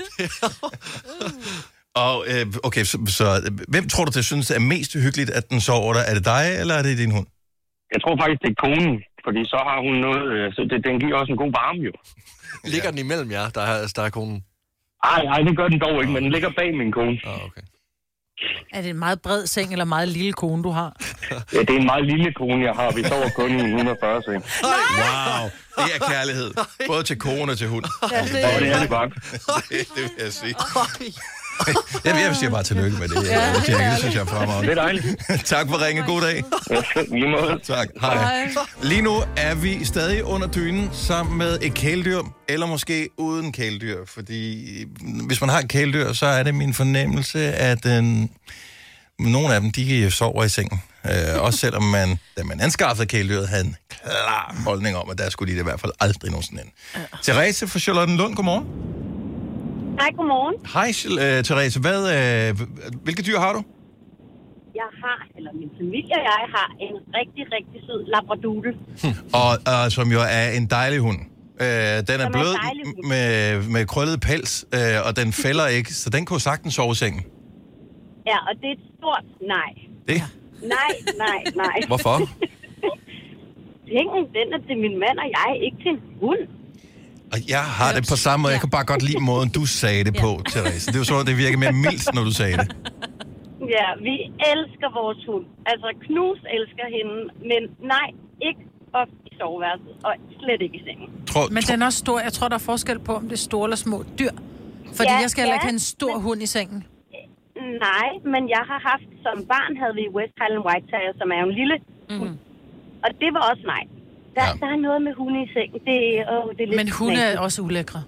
Og okay, så hvem tror du, det synes er mest hyggeligt, at den sover der? Er det dig, eller er det din hund? Jeg tror faktisk, det er konen, fordi så har hun noget... Så den giver også en god varme, jo. Ligger den imellem jer, der er konen? Nej, det gør den dog ikke, men den ligger bag min kone. Okay. Er det en meget bred seng, eller meget lille kone, du har? Ja, det er en meget lille kone, jeg har. Vi sover kun i en 140 seng. Wow, det er kærlighed. Både til kone og til hund. Ja, det er det bare. Det vil jeg sige. Jeg siger bare tillykke med det. Det synes jeg er fremragende. Det er dejligt. Tak for ringe. God dag. Lige måde. Tak. Hej. Lige nu er vi stadig under dynen sammen med et kæledyr, eller måske uden kæledyr. Fordi hvis man har et kæledyr, så er det min fornemmelse, at nogle af dem, de sover i sengen. Også selvom man, da man anskaffede kæledyret, havde en klar holdning om, at der skulle de det i hvert fald aldrig nogensinde ind. Therese fra Charlottenlund, godmorgen. Hej, godmorgen. Hej, Therese. Hvilke dyr har du? Eller min familie og jeg har en rigtig, rigtig sød labradoodle. Og som jo er en dejlig hund. Den er blød med krøllet pels, og den fælder ikke, så den kunne sagtens sove i sengen. Ja, og det er et stort nej. Det? Nej. Hvorfor? Sengen, den er til min mand og jeg, ikke til en hund. Og jeg har det på samme måde. Jeg kan bare godt lide måden, du sagde det på, Therese. Det var sådan, det virker mere mildt, når du sagde det. Ja, vi elsker vores hund. Altså, Knus elsker hende, men nej, ikke op i soveværelset, og slet ikke i sengen. Men den er også stor. Jeg tror, der er forskel på, om det er store eller små dyr. Fordi jeg skal heller ikke have en stor hund i sengen. Nej, men jeg har haft, som barn havde vi West Highland White Terrier, som er en lille hund. Og det var også nej. Der er noget med hunde i sengen. Det er lidt. Men hunde er også ulækre.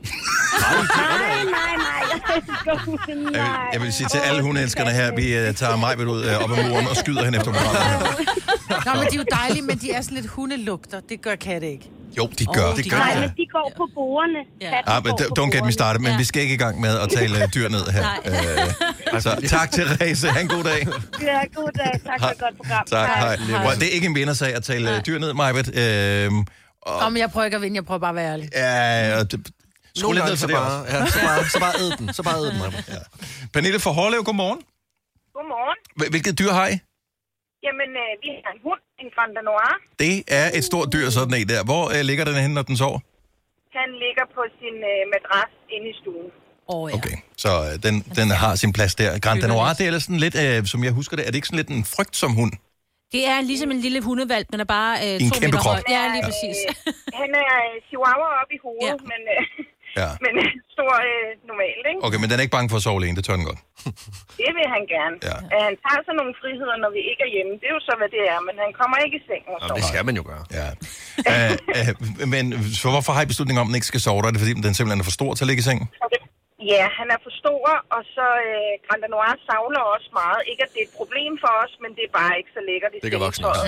Nej. Jeg vil sige til alle hundeelskerne her, vi tager Majbet ud op ad muren og skyder hende efter programmet her. Nå, men de er jo dejlige, men de er sådan lidt hundelugter. Det gør katte ikke. Jo, de gør. Nej, men de går på bordene. Don't get me started, men vi skal ikke i gang med at tale dyr ned her. Så tak til Therese. Ha' en god dag. Ja, god dag. Tak for et godt program. Tak, hej. Det er ikke en vindersag at tale dyr ned, Majbet. Om jeg prøver ikke at vinde, jeg prøver bare at være ærlig. Ja, skru lidt ned for det også. Så bare æd den. Så bare æd den, Majbet. Pernille fra Hårlev, godmorgen. Godmorgen. Hvilket dyr har I? Jamen, vi har en hund, en Grand Danois. Det er et stort dyr, sådan en der. Hvor ligger den henne, når den sover? Han ligger på sin madras inde i stuen. Okay, så den har sin plads der. Grand Danois, det er sådan lidt, som jeg husker det, er det ikke sådan lidt en frygtsom hund? Det er ligesom en lille hundevalp, den er bare 2 kæmpe meter krop. høj. Ja, lige præcis. Han er chihuahua op i hovedet, men stor normalt, ikke? Okay, men den er ikke bange for at sove alene, det tør den godt. Det vil han gerne. Ja. Han tager så nogle friheder, når vi ikke er hjemme. Det er jo så, hvad det er, men han kommer ikke i seng og sover. Det skal man jo gøre. Ja. Men så hvorfor har I beslutningen om, at den ikke skal sove der? Er det fordi, den simpelthen er for stor til at ligge i sengen? Ja, han er for stor, og så Grand Danois savler også meget. Ikke, at det er et problem for os, men det er bare ikke så lækkert. Det kan voksne også.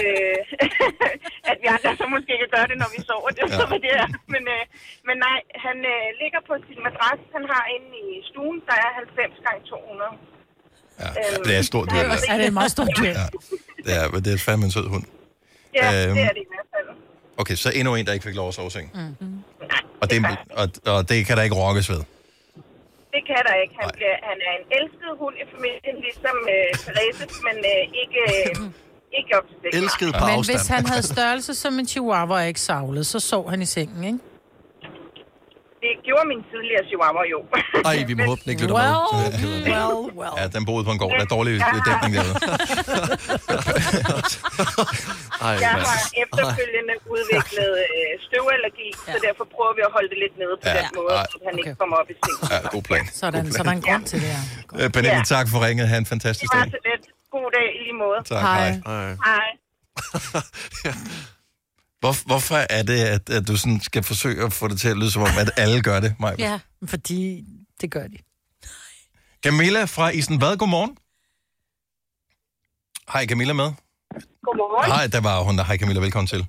At vi andre så måske kan gøre det, når vi sover. Det er så, hvad det er. Men nej, han ligger på sin madras. Han har inde i stuen, der er 90 gange 200. Ja, det er et stort dyr. Ja, det er et meget stort dyr. Ja, det er fandme en sød hund. Ja, det er det i hvert fald. Okay, så endnu en, der ikke fik lov at sove i seng. Og det kan der ikke rokkes ved. Det kan der ikke. Han er en elsket hund i familien, ligesom Therese, men ikke op til seng. Elsket på Men afstand. hvis han havde størrelse som en chihuahua og ikke savlet, så sov han i sengen, ikke? Det gjorde min tidligere chihuahua jo. Ej, vi må håbe, den ikke lytter med. Ja, den boede på en gård. Der er dårlig dækning derude. Jeg har efterfølgende udviklet støvallergi, så derfor prøver vi at holde det lidt nede på den måde, så han ikke kommer op i sengen. Ja, god plan. Sådan, så der er en grund til det her. Pernille, tak for ringet. Ha' en fantastisk dag. Det var så lidt. God dag i lige måde. Tak, hej. Hvorfor er det, at du sådan skal forsøge at få det til at lyde som om, at alle gør det, Maja? Ja, fordi det gør de. Camilla fra Isenbad, godmorgen. Hej, Camilla med. Godmorgen. Hej, der var hun der. Hej, Camilla, velkommen til.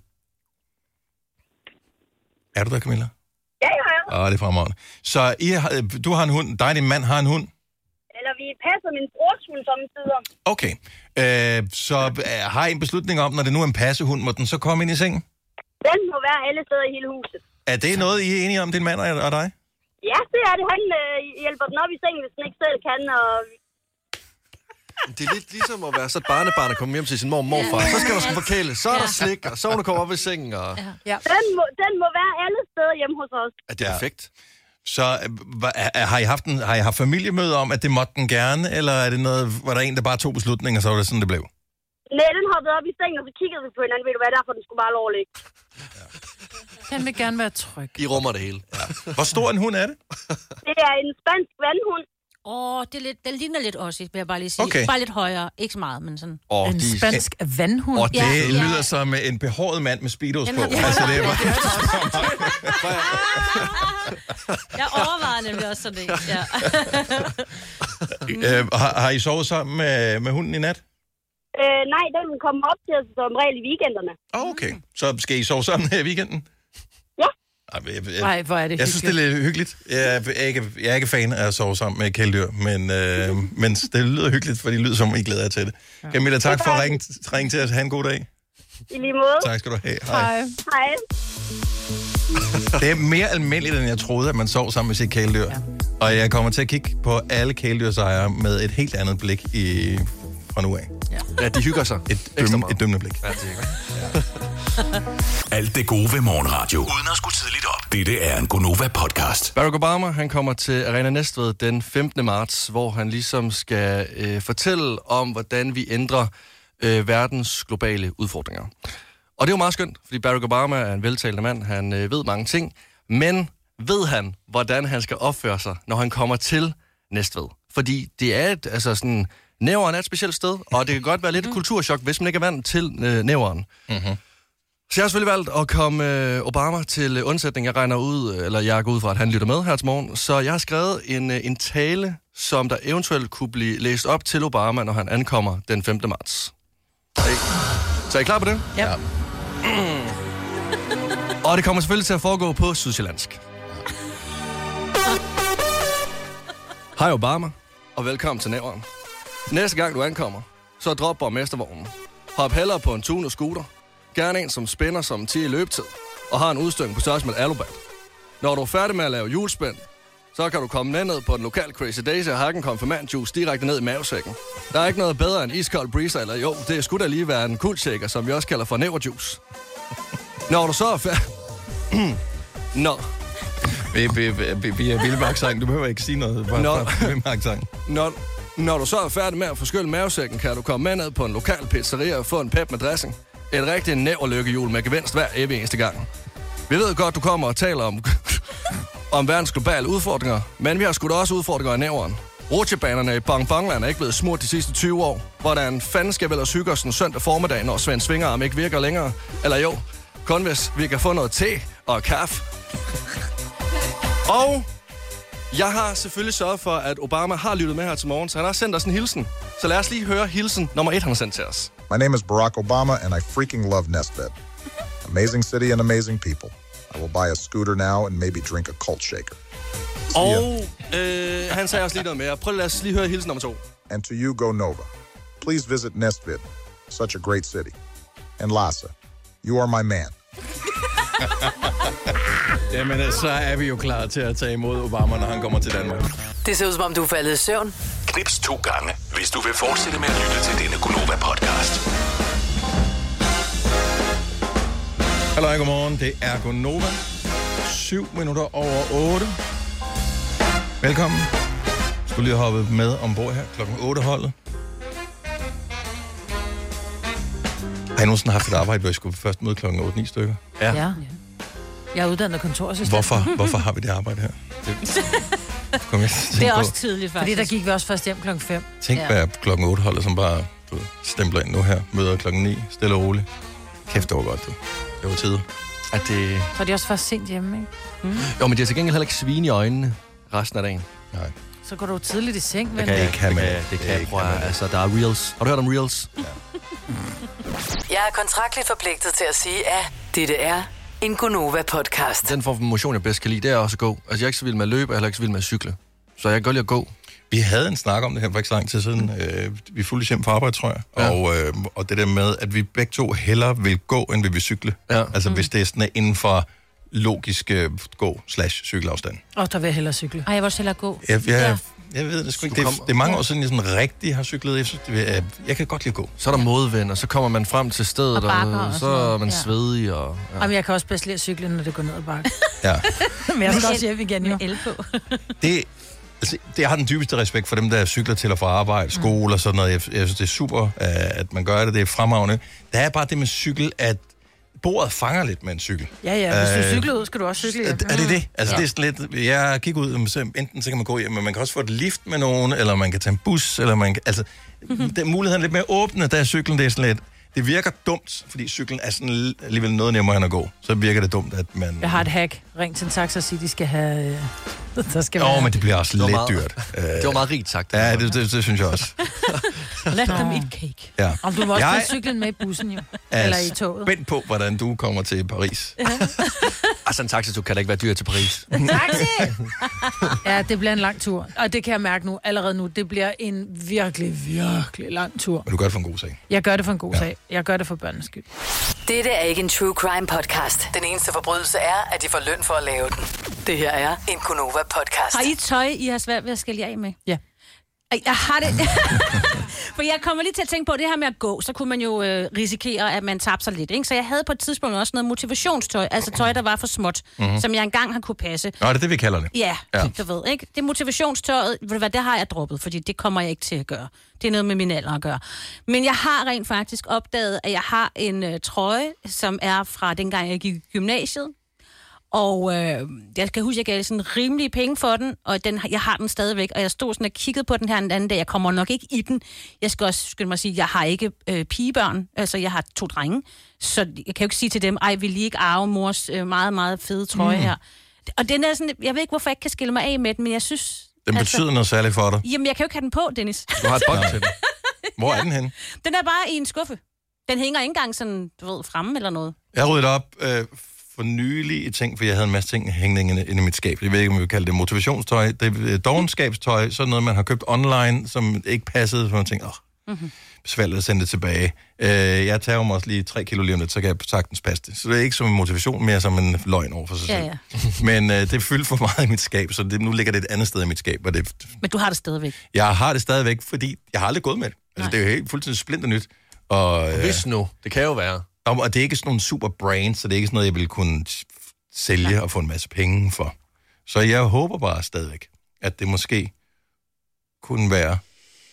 Er du der, Camilla? Ja, jeg er. Det er fremragende. Så du har en hund, dig og din mand har en hund? Eller vi passer min brors hund sommetider. Okay. Så har I en beslutning om, når det nu er en passehund, må den så komme ind i sengen? Den må være alle steder i hele huset. Er det noget, I er enige om, din mand og dig? Ja, det er det. Han hjælper den op i sengen, hvis den ikke selv kan. Og... Det er lidt ligesom at være så et barnebarn, der kommer hjem til sin mor og morfar. Så skal der sgu forkæle, så er der slik, og så må du komme op i sengen. Og... Ja. Den må være alle steder hjemme hos os. Er det perfekt? Så har I haft familiemøde om, at det måtte den gerne, eller er det noget, hvor der en, der bare tog beslutninger, så var det sådan, det blev? Nej, den hoppede op i sengen, og så kiggede vi på hinanden. Ved du hvad, derfor den skulle bare lov at ligge. Den vil gerne være tryg. I rummer det hele. Ja. Hvor stor en hund er det? Det er en spansk vandhund. Den ligner lidt også, vil jeg bare lige sige. Okay. Bare lidt højere. Ikke så meget, men sådan. En spansk vandhund? Og det lyder som en behåret mand med speedos på. Altså, det er Jeg overvejede nemlig også sådan det. Ja. Har I sovet sammen med hunden i nat? Nej, den kommer op til os som regel i weekenderne. Okay. Så skal I sove sammen her i weekenden? Ja. Nej, hvor er det jeg synes, det er lidt hyggeligt. Jeg er ikke fan af at sove sammen med kæledyr, men det lyder hyggeligt, for det lyder som, I glæder jer til det. Camilla, tak for at ringe til os. Ha' en god dag. I lige måde. Tak skal du have. Hej. Hej. Det er mere almindeligt, end jeg troede, at man sov sammen med sit kæledyr. Ja. Og jeg kommer til at kigge på alle kæledyrsejere med et helt andet blik fra nu af. Ja, de hygger sig. Et dømmende blik. Ja, det er alt det gode ved morgenradio, uden at skulle tidligt op. Dette er en Gonova-podcast. Barack Obama, han kommer til Arena Næstved den 15. marts, hvor han ligesom skal fortælle om, hvordan vi ændrer verdens globale udfordringer. Og det er jo meget skønt, fordi Barack Obama er en veltalende mand. Han ved mange ting, men ved han, hvordan han skal opføre sig, når han kommer til Næstved? Fordi det er Nævren er et specielt sted, og det kan godt være lidt et kulturschok, hvis man ikke er vant til Nævren. Mm-hmm. Så jeg har selvfølgelig valgt at komme Obama til undsætning. Jeg går ud fra, at han lytter med her til morgen. Så jeg har skrevet en tale, som der eventuelt kunne blive læst op til Obama, når han ankommer den 5. marts. Så er I klar på det? Ja. Og det kommer selvfølgelig til at foregå på sydsjællandsk. Hej Obama, og velkommen til Nævren. Næste gang du ankommer, så drop borgmestervognen. Hop hellere på en tuner scooter. Gerne en, som spænder som 10 i løbetid, og har en udstykning på størrelse med et alubat. Når du er færdig med at lave julespænd, så kan du komme ned på den lokale Crazy Daisy og hakke en konfirmandjuice direkte ned i mavesækken. Der er ikke noget bedre end iskold breezer, eller jo, det skulle da lige være en kuldshaker, som vi også kalder for næverjuice. Når du så er færdig... Nå. Vi er vilde med accent. Du behøver ikke sige noget. Bare med accent. Når du så er færdig med at forskylle mavesækken, kan du komme med ned på en lokal pizzeria og få en pep med dressing. Et rigtigt næverlykkehjul med gevinst hver evig eneste gang. Vi ved godt, du kommer og taler om verdens globale udfordringer, men vi har sgu da også udfordringer i næveren. Rutsjebanerne i Bongbongland er ikke blevet smurt de sidste 20 år. Hvordan fanden skal vel os hygge os en søndag formiddag, når Svend Svingerarm ikke virker længere? Eller jo, kun hvis vi kan få noget te og kaffe. Og jeg har selvfølgelig sørget for, at Obama har lyttet med her til morgen, så han har sendt os en hilsen. Så lad os lige høre hilsen nummer 1, han har sendt til os. My name is Barack Obama, and I freaking love Nestbed. Amazing city and amazing people. I will buy a scooter now and maybe drink a cold shaker. Og han sagde også lige noget mere. Prøv at lade os lige høre hilsen nummer 2. And to you, Go Nova. Please visit Nestbed. Such a great city. And Lhasa, you are my man. Jamen, så er vi jo klar til at tage imod Obama, når han kommer til Danmark. Det ser ud som om, du er faldet i søvn. Knips 2 gange, hvis du vil fortsætte med at lytte til denne Gonova-podcast. Hallo, godmorgen. Det er Gonova. 7 minutter over 8. Velkommen. Skulle lige hoppe med ombord her. Klokken 8-holdet. Har I nogensinde haft et arbejde, hvor I skulle først møde klokken 8-9 stykker? Ja. Jeg er uddannet kontorassistent. Hvorfor har vi det arbejde her? Det er også tidligt, faktisk. Fordi der gik vi også først hjem klokken 5. Tænk bare klokken 8-holdet, som bare stempler ind nu her. Møder klokken 9, stille og roligt. Kæft, det var godt, du. Det var tid. At det... Så er de også først sent hjemme, ikke? Mm. Jo, men det er til gengæld heller ikke svine i øjnene resten af dagen. Nej. Så går du tidligt i seng, vel? Det kan man. Altså, der er reels. Har du hørt om reels? Ja. Jeg er kontraktligt forpligtet til at sige, at dette er en Gonova-podcast. Den form for motion, jeg bedst kan lide, det er også at gå. Altså, jeg er ikke så vild med at løbe, og heller ikke så vild med at cykle. Så jeg kan godt lide at gå. Vi havde en snak om det her for ikke så lang tid siden. Vi fulgte hjem fra arbejde, tror jeg. Ja. Og det der med, at vi begge to hellere vil gå, end vi vil cykle. Ja. Altså, hvis det er sådan inden for logisk gå/cykelafstand. Der vil jeg hellere cykle. Jeg vil også hellere gå. Jeg ved det sgu ikke. Det er mange år siden, jeg sådan rigtig har cyklet. Jeg kan godt lide at gå. Så er der modvind, og så kommer man frem til stedet, og så er man svedig. Og, ja. Jamen, jeg kan også bedst lide at cykle, når det går ned ad bakke. Ja. Men jeg skal også hjem igen, jo. El på. Jeg har den dybeste respekt for dem, der cykler til og fra arbejde, skole og sådan noget. Jeg synes, det er super, at man gør det. Det er fremragende. Der er bare det med cykel, at bordet fanger lidt med en cykel. Ja. Hvis du cykler ud, skal du også cykle hjem. Er det det? Altså, det er sådan lidt... Jeg kigger ud, enten så kan man gå hjem, men man kan også få et lift med nogen, eller man kan tage en bus, eller man kan... Altså, den muligheden er lidt mere åbne, der er cyklen, det er sådan lidt... Det virker dumt, fordi cyklen er sådan alligevel noget nemmere end at gå. Så virker det dumt, at man... Jeg har et hack. Ring til en taxa og sige, de skal have... Der skal være... men det bliver også lidt dyrt. Det var meget rigt sagt. Ja, det synes jeg også. Lad dem eat cake. Ja. Om du må også tage cyklen med i bussen, jo. Eller i toget. Spændt på, hvordan du kommer til Paris. Altså, en taxitur kan da ikke være dyr til Paris. Taxi! Ja, det bliver en lang tur. Og det kan jeg mærke nu, allerede nu. Det bliver en virkelig, virkelig lang tur. Men du gør det for en god sag. Jeg gør det for en god sag. Jeg gør det for børnenes skyld. Dette er ikke en true crime podcast. Den eneste forbrydelse er, at de får løn for at lave den. Det her er en Gonova-podcast. Har I tøj, I har svært ved at skille jer af med? Ja. Jeg har det. For jeg kommer lige til at tænke på, det her med at gå, så kunne man jo risikere, at man tabte sig lidt. Ikke? Så jeg havde på et tidspunkt også noget motivationstøj, altså tøj, der var for småt, som jeg engang har kunne passe. Nå, det er det, vi kalder det. Ja, du ved, ikke? Det motivationstøjet, det har jeg droppet, fordi det kommer jeg ikke til at gøre. Det er noget med min alder at gøre. Men jeg har rent faktisk opdaget, at jeg har en trøje, som er fra dengang jeg gik i gymnasiet. Og jeg kan huske, at jeg gav sådan rimelige penge for den, og jeg har den stadigvæk. Og jeg stod sådan og kiggede på den her en anden dag. Jeg kommer nok ikke i den. Jeg skal også skynde mig at sige, at jeg har ikke pigebørn. Altså, jeg har 2 drenge. Så jeg kan jo ikke sige til dem, vil lige ikke arve mors meget, meget fede trøje her. Og den er sådan, jeg ved ikke, hvorfor jeg ikke kan skille mig af med den, men jeg synes... Den betyder noget særligt for dig. Jamen, jeg kan jo ikke have den på, Dennis. Du har et bånd til den. Hvor er den henne? Den er bare i en skuffe. Den hænger ikke engang sådan, du ved, fremme eller noget. Jeg ryddede op... for nylig et ting, for jeg havde en masse ting hængende inde i mit skab. Jeg ved ikke, om vi vil kalde det motivationstøj. Det er dovenskabstøj, sådan noget, man har købt online, som ikke passede, så man tænkte, besværligt at sende det tilbage. Jeg tager mig også lige 3 kilo lige om lidt, så kan jeg sagtens passe det. Så det er ikke som en motivation, mere som en løgn over for sig selv. Ja. Men det fyldte for meget i mit skab, så nu ligger det et andet sted i mit skab. Men du har det stadigvæk? Jeg har det stadigvæk, fordi jeg har aldrig gået med det. Altså, det er jo helt fuldstændig splinternyt. Og hvis nu, det kan jo være. Og det er ikke sådan nogle super brand, så det er ikke sådan noget, jeg vil kunne sælge og få en masse penge for. Så jeg håber bare stadigvæk, at det måske kunne være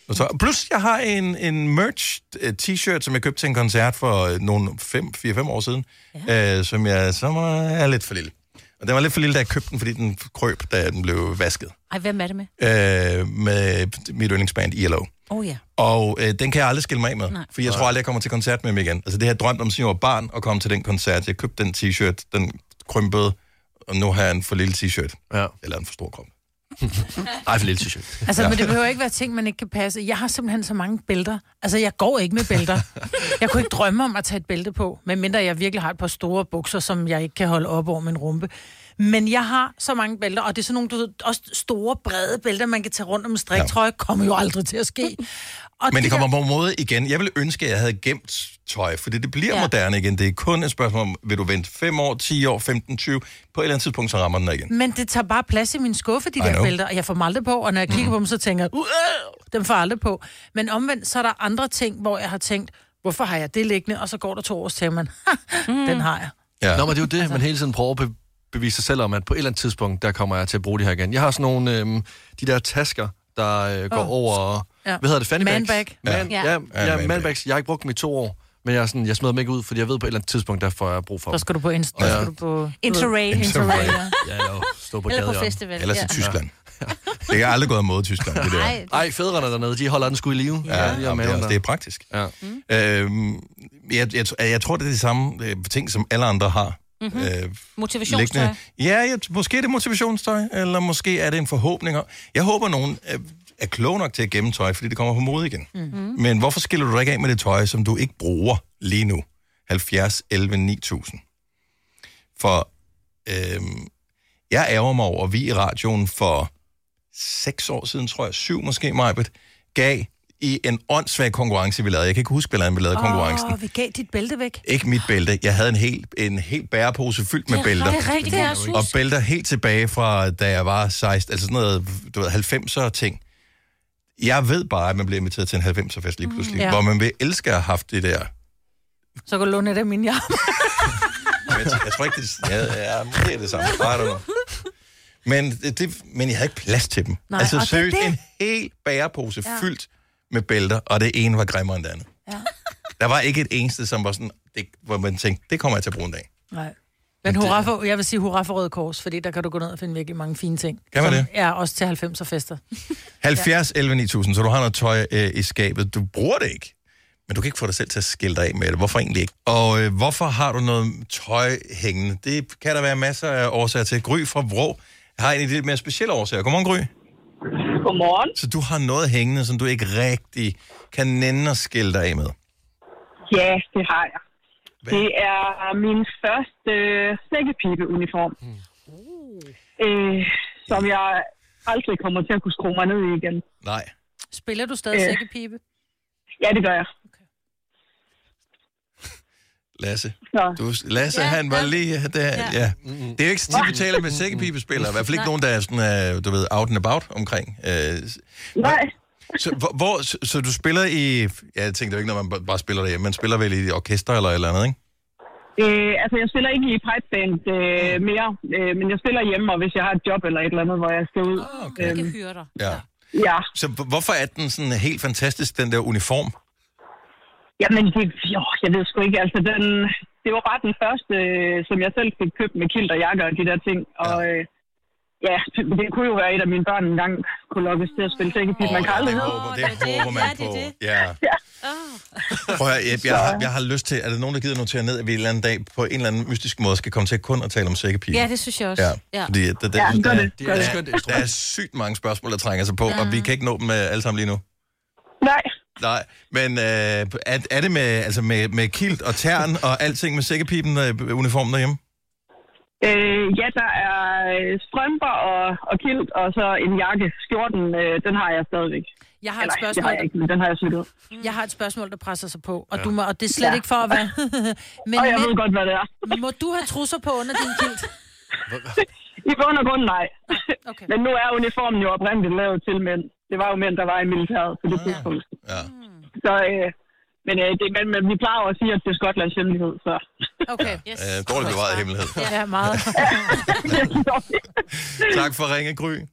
Plus, jeg har en merch t-shirt, som jeg købte til en koncert for nogle 4-5 år siden, som er lidt for lille. Og den var lidt for lille, da jeg købte den, fordi den krøb, da den blev vasket. Ej, hvem er det med? Med mit yndlingsband ILO. Ja. Og den kan jeg aldrig skille mig af med, for jeg tror aldrig, jeg kommer til koncert med dem igen. Altså det har jeg drømt om, siden jeg var barn, at komme til den koncert. Jeg købte den t-shirt, den krympede, og nu har jeg en for lille t-shirt. Ja. Eller en for stor krop. Ej, for lille t-shirt. Altså, men det behøver ikke være ting, man ikke kan passe. Jeg har simpelthen så mange bælter. Altså, jeg går ikke med bælter. Jeg kunne ikke drømme om at tage et bælte på, medmindre jeg virkelig har et par store bukser, som jeg ikke kan holde op over min rumpe. Men jeg har så mange bælter, og det er sådan nogle, du ved, også store, brede bælter, man kan tage rundt om en striktrøje, kommer jo aldrig til at ske. Og men det kommer på en måde igen. Jeg ville ønske, at jeg havde gemt tøj, fordi det bliver moderne igen. Det er kun et spørgsmål om, vil du vente 5 år, 10 år, 15, 20? På et eller andet tidspunkt, så rammer den igen. Men det tager bare plads i min skuffe, de der bælter, og jeg får dem aldrig på, og når jeg kigger på dem, så tænker jeg, dem får jeg aldrig på. Men omvendt, så er der andre ting, hvor jeg har tænkt, hvorfor har jeg det liggende? Og så går der 2 år, så tænker man, den har jeg. Ja. Nå, men det er jo det, man hele tiden prøver at bevise sig selv om, at på et eller andet tidspunkt, der kommer jeg til at bruge de her igen. Jeg har sådan nogle, de der tasker, der går over... Ja. Hvad hedder det? Fanny bags? Manbag. Manbags. Jeg har ikke brugt dem i 2 år, men jeg smed dem ikke ud, fordi jeg ved på et eller andet tidspunkt, der får jeg brug for dem. Så skal du på Interrail. Stå på eller gaden. på festival. Eller til Tyskland. Det er aldrig gået mod Tyskland, det der. Ej, fædrene dernede, de holder den sgu i live. Det er praktisk. Ja. Jeg tror, det er de samme ting, som alle andre har. Motivationstøj? Måske er det motivationstøj, eller måske er det en forhåbning. Jeg håber, nogen er klog nok til at gemme tøj, fordi det kommer på mode igen. Men hvorfor skiller du ikke af med det tøj, som du ikke bruger lige nu? 70, 11, 9000. For jeg ærger mig over, at vi i radioen for 6 år siden, tror jeg, 7 måske, Majbet, gav i en åndssvag konkurrence, vi lavede. Jeg kan ikke huske, hvordan vi lavede konkurrencen. Vi gav dit bælte væk. Ikke mit bælte. Jeg havde en hel bærepose fyldt med bælter. Det er rigtigt. Og bælter helt tilbage fra, da jeg var 16, altså sådan noget, du ved, 90'er ting. Jeg ved bare, at man bliver inviteret til en 90'er-fest lige pludselig, hvor man vil elske at have haft det der. Så kan du låne det af min hjemme. Jeg tror ikke, det er det samme. Men jeg havde ikke plads til dem. Nej, altså seriøst, en hel bærepose fyldt med bælter, og det ene var grimmere end det andet. Ja. Der var ikke et eneste, som var sådan, hvor man tænkte, det kommer jeg til at bruge en dag. Nej. Men jeg vil sige hurra for Røde Kors, fordi der kan du gå ned og finde virkelig mange fine ting. Kan man det? Ja, også til 90'er fester. 70, 11, 9000, så du har noget tøj i skabet. Du bruger det ikke, men du kan ikke få dig selv til at skille dig af med det. Hvorfor egentlig ikke? Og hvorfor har du noget tøj hængende? Det kan der være masser af årsager til. Gry fra Vrå har en lidt mere specielle årsager. Godmorgen, Gry. Godmorgen. Så du har noget hængende, som du ikke rigtig kan nænde at skille dig af med? Ja, det har jeg. Hvad? Det er min første sækkepibe-uniform, som jeg aldrig kommer til at kunne skrue mig ned i igen. Nej. Spiller du stadig sækkepibe? Ja, det gør jeg. Lasse, han var lige der. Ja. Det er jo ikke tit, vi taler med sækkepibespillere. I hvert fald ikke nogen, der er sådan, du ved, out and about omkring. Nej. Så du spiller i... Jeg tænkte jo ikke, når man bare spiller derhjemme. Man spiller vel i orkester eller et eller andet, ikke? Altså, jeg spiller ikke i pipeband mere, men jeg spiller hjemme, og hvis jeg har et job eller et eller andet, hvor jeg skal ud. Okay. Jeg kan hyre dig. Ja. Så hvorfor er den sådan helt fantastisk, den der uniform? Jamen, jeg ved sgu ikke. Altså, det var bare den første, som jeg selv fik købt med kilt og jakker og de der ting. Og det kunne jo være et af mine børn engang kunne lokkes til at spille sækkepip. Man kan aldrig vide. Det håber man på. Ja. Prøv at høre, jeg har lyst til, er der nogen, der gider notere ned, at vi en eller anden dag på en eller anden mystisk måde skal komme til kun at tale om sækkepip? Ja, det synes jeg også. Ja. Fordi der er sygt mange spørgsmål, der trænger sig på, og vi kan ikke nå dem alle sammen lige nu. Nej, men er det med kilt og tern og alting med sækkepipen uniformen derhjemme? Ja, der er strømper og kilt, og så en jakke. Skjorten, den har jeg stadigvæk. Jeg har et spørgsmål. Det har jeg ikke, men den har jeg sygt ud. Jeg har et spørgsmål, der presser sig på, og, og det er slet ikke for at være... men jeg ved godt, hvad det er. Må du have trusser på under din kilt? I bund og grund, nej. Okay. Men nu er uniformen jo oprindeligt lavet til mænd. Det var jo mænd, der var i militæret på det tidspunkt. Ja. Så, men vi plejer at sige, at det er Skotlands hemmelighed, så... Okay, yes. Dårligt bevaret hemmelighed. Ja, meget. Tak for ringe, Gry.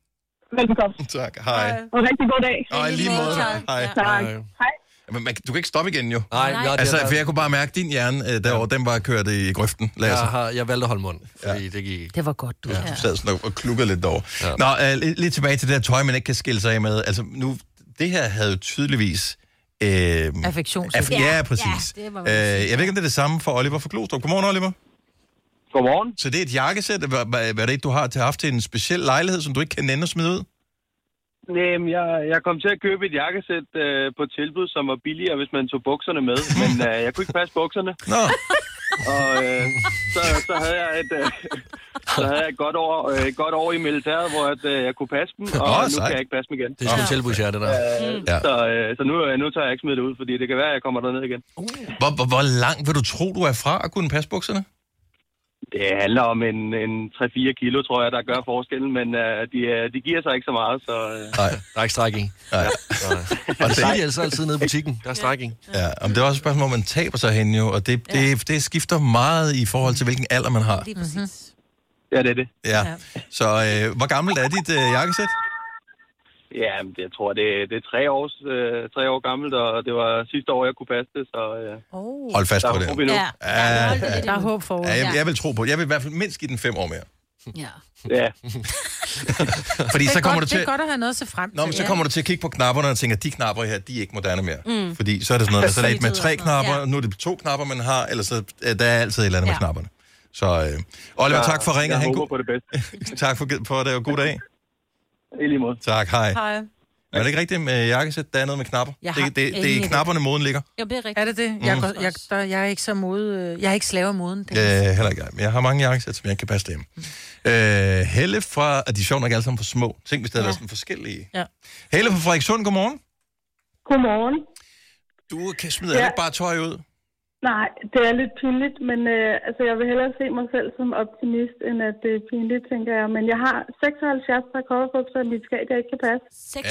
Velkommen. Tak, hej. Og rigtig god dag. Og i lige måde. Hej. Tak. Hej. Men du kan ikke stoppe igen, jo. Nej. For jeg kunne bare mærke, at din hjerne derovre, den var kørt i grøften. Jeg valgte at holde mund, fordi det gik... Det var godt, du. Du sad sådan og klukkede lidt derovre. Ja. Nå, lige tilbage til det her tøj, man ikke kan skille sig af med. Altså, nu, det her havde jo tydeligvis... Affektionssyge. Ja, præcis. Ja, jeg ved ikke, om det er det samme for Oliver fra Glostrup. Godmorgen, Oliver. Godmorgen. Så det er et jakkesæt. Hvad er det, du har haft til en speciel lejlighed, som du ikke kan nænde at smide ud? Jamen, jeg kom til at købe et jakkesæt på tilbud, som var billigere, hvis man tog bukserne med. Men jeg kunne ikke passe bukserne. Nå. Og så havde jeg et godt år i militæret, hvor jeg kunne passe dem, og nu kan jeg ikke passe dem igen. Det er sådan en tilbudshjerte, der. Så nu tager jeg ikke smidt det ud, fordi det kan være, at jeg kommer derned igen. Hvor langt vil du tro, du er fra at kunne passe bukserne? Det handler om en 3-4 kilo, tror jeg, der gør forskellen, men de giver sig ikke så meget, så... Nej, der er ikke stræk i. Nej. Og det siger de altså altid nede i butikken. Der er stræk i. Ja, men det er også et spørgsmål, man taber sig hen jo, og det skifter meget i forhold til, hvilken alder man har. Lige præcis. Ja, det er det. Ja. Så hvor gammelt er dit jakkesæt? Ja, jeg tror, det er 3 år gammelt, og det var sidste år, jeg kunne passe det, så... Hold fast på det. Der er håb for. Jeg vil tro på. Jeg vil i hvert fald mindst give den 5 år mere. Ja. Fordi så kommer du til... Det er godt at have noget at se frem til. Nå, men så kommer du til at kigge på knapperne og tænker, at de knapper her, de er ikke moderne mere. Fordi så er det sådan noget, så er der et med 3 knapper, og nu er det 2 knapper, man har, eller så der er altid et eller andet med knapperne. Så Oliver, tak for ringet. Jeg håber på det bedste. Tak for det, og god dag. I lige måde. Tak, hej. Hej. Er det ikke rigtigt med jakkesæt? Der er noget med knapper. Det er i knapperne, moden ligger. Jo, det er rigtigt. Er det det? Jeg er ikke så mode... Jeg er ikke slave af moden. Heller ikke. Men jeg har mange jakkesæt, som jeg ikke kan passe dem. Helle fra... Og de er sjovt nok alle sammen for små. Tænk, hvis der er sådan forskellige. Ja. Helle fra Frederikssund, godmorgen. Godmorgen. Du kan smide ikke bare tøj ud. Nej, det er lidt pinligt, men jeg vil hellere se mig selv som optimist, end at det er pinligt, tænker jeg. Men jeg har 76 par coverbukser i mit skab, jeg ikke kan passe.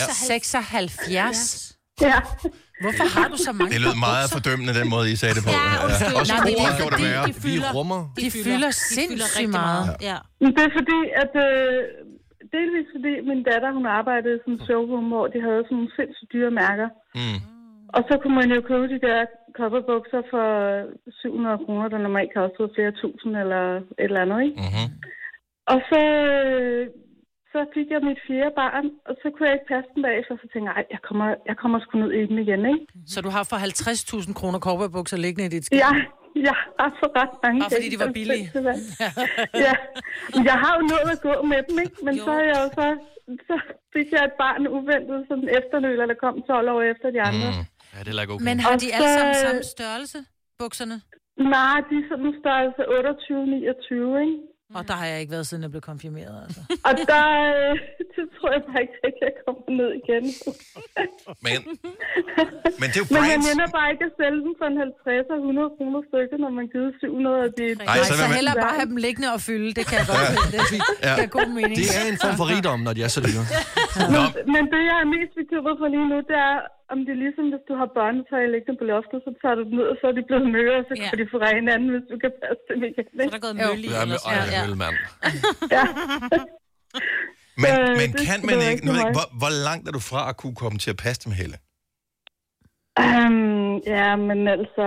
76? Ja. Hvorfor har du så mange? Det lød meget fordømmende, den måde, I sagde det på. Også Cora gjorde det værre. De fylder sindssygt meget. Ja. Det er fordi, at... delvis fordi min datter, hun arbejdede som showroom, hvor de havde sådan nogle sindssygt dyre mærker. Og så kunne man jo købe de der kopperbukser for 700 kroner, der normalt kan også få flere tusind eller et eller andet, ikke? Mm-hmm. Og så fik jeg mit 4. barn, og så kunne jeg ikke passe den bagefter, så tænkte jeg, jeg kommer sgu ned i den igen, ikke? Så du har for 50.000 kroner kopperbukser liggende i dit skab? Ja, jeg har for ret mange. Bare fordi de var billige? Ja, jeg har jo nået at gå med dem, ikke? Men så er jeg jo så fik jeg et barn uventet, som efternøler, der kom 12 år efter de andre. Ja, det er ikke okay. Men har de alle sammen samme størrelse, bukserne? Nej, de er sådan størrelse 28-29, ikke? Og der har jeg ikke været, siden jeg blev konfirmeret, altså. Og der, det tror jeg bare ikke, at jeg kommer ned igen. Men det er jo Men jeg mener bare ikke at sælge dem for en 50 og 100 kroner stykker, når man giver 700 af det. Nej, så hellere bare have dem liggende og fylde. Det kan jeg godt finde. Det er god mening. Det er en form for rigdom, når de er så dyre. Men det, jeg er mest bekymret for lige nu, det er, om det er ligesom, hvis du har børnetøj liggende på loftet, så tager du dem ned, og så er de blevet møre, og så kan de få hinanden, hvis du kan passe dem igen. Så der er gået møl i. Mølmand. Ja. Men kan man ikke... Hvor langt er du fra at kunne komme til at passe dem, Helle? Ja, men altså...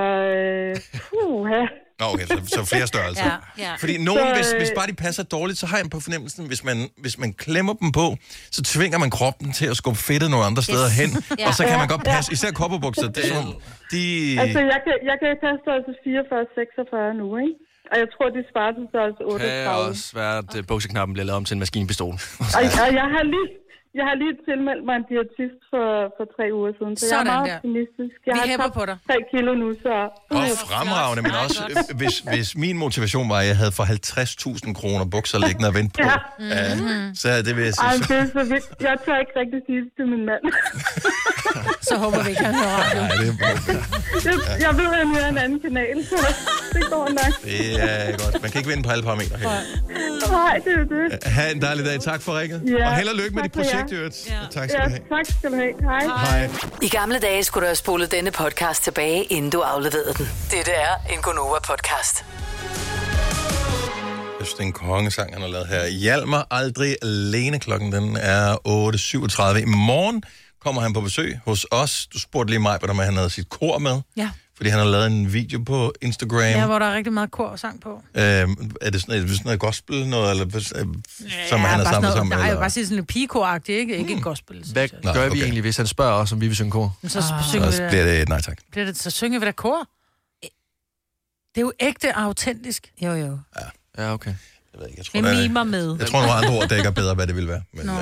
Okay, så flere størrelser. Ja. Fordi nogen, hvis bare de passer dårligt, så har jeg på fornemmelsen, hvis man klemmer dem på, så tvinger man kroppen til at skubbe fedtet nogle andre steder hen, og så kan man godt passe, især kopperbukser, det er sådan, Altså, jeg kan passe størrelse 44-46 nu, ikke? Og jeg tror, de svarer til størrelse 38. Det er også svært, at bukseknappen bliver lavet om til en maskinpistol. Og jeg har lige tilmeldt mig en diætist for 3 uger siden, så jeg er meget optimistisk. Jeg har tabt 3 kilo nu, så... Og fremragende, men også, hvis min motivation var, at jeg havde for 50.000 kroner bukser liggende og vente på, så det vil jeg sige... Det er så vildt. Jeg tør ikke rigtig sige det til min mand. Så håber vi ikke, han hører radio. Nej, det jeg ved, at han hører en anden kanal, så det går nok. Det er godt. Man kan ikke vinde på alle parametre. Nej, det er jo det. Ha' en dejlig dag. Tak for ringet. Ja, og held og lykke med dit projekt, Jørgen. Tak skal du have. Tak skal du have. Hej. I gamle dage skulle du have spolet denne podcast tilbage, inden du afleverede den. Dette er en Gonova-podcast. Jeg synes, det er en kongesang, han har lavet her. Hjælp mig aldrig alene. Klokken den er 8.37. I morgen kommer han på besøg hos os. Du spurgte lige mig, om han havde sit kor med. Ja. Fordi han har lavet en video på Instagram. Ja, hvor der er rigtig meget kor og sang på. Er det sådan noget gospel, noget, eller, som han har samlet sammen? Nej, jeg vil bare sige sådan en pigekor-agtigt, ikke en gospel. Hvad gør vi egentlig, hvis han spørger os, om vi vil synge kor? Så bliver det nej tak. Så synger vi da kor. Det er jo ægte og autentisk. Jo. Ja, okay. Jeg ved ikke, jeg tror, det mimer med. Jeg tror, nogle andre ord dækker bedre, hvad det vil være. Men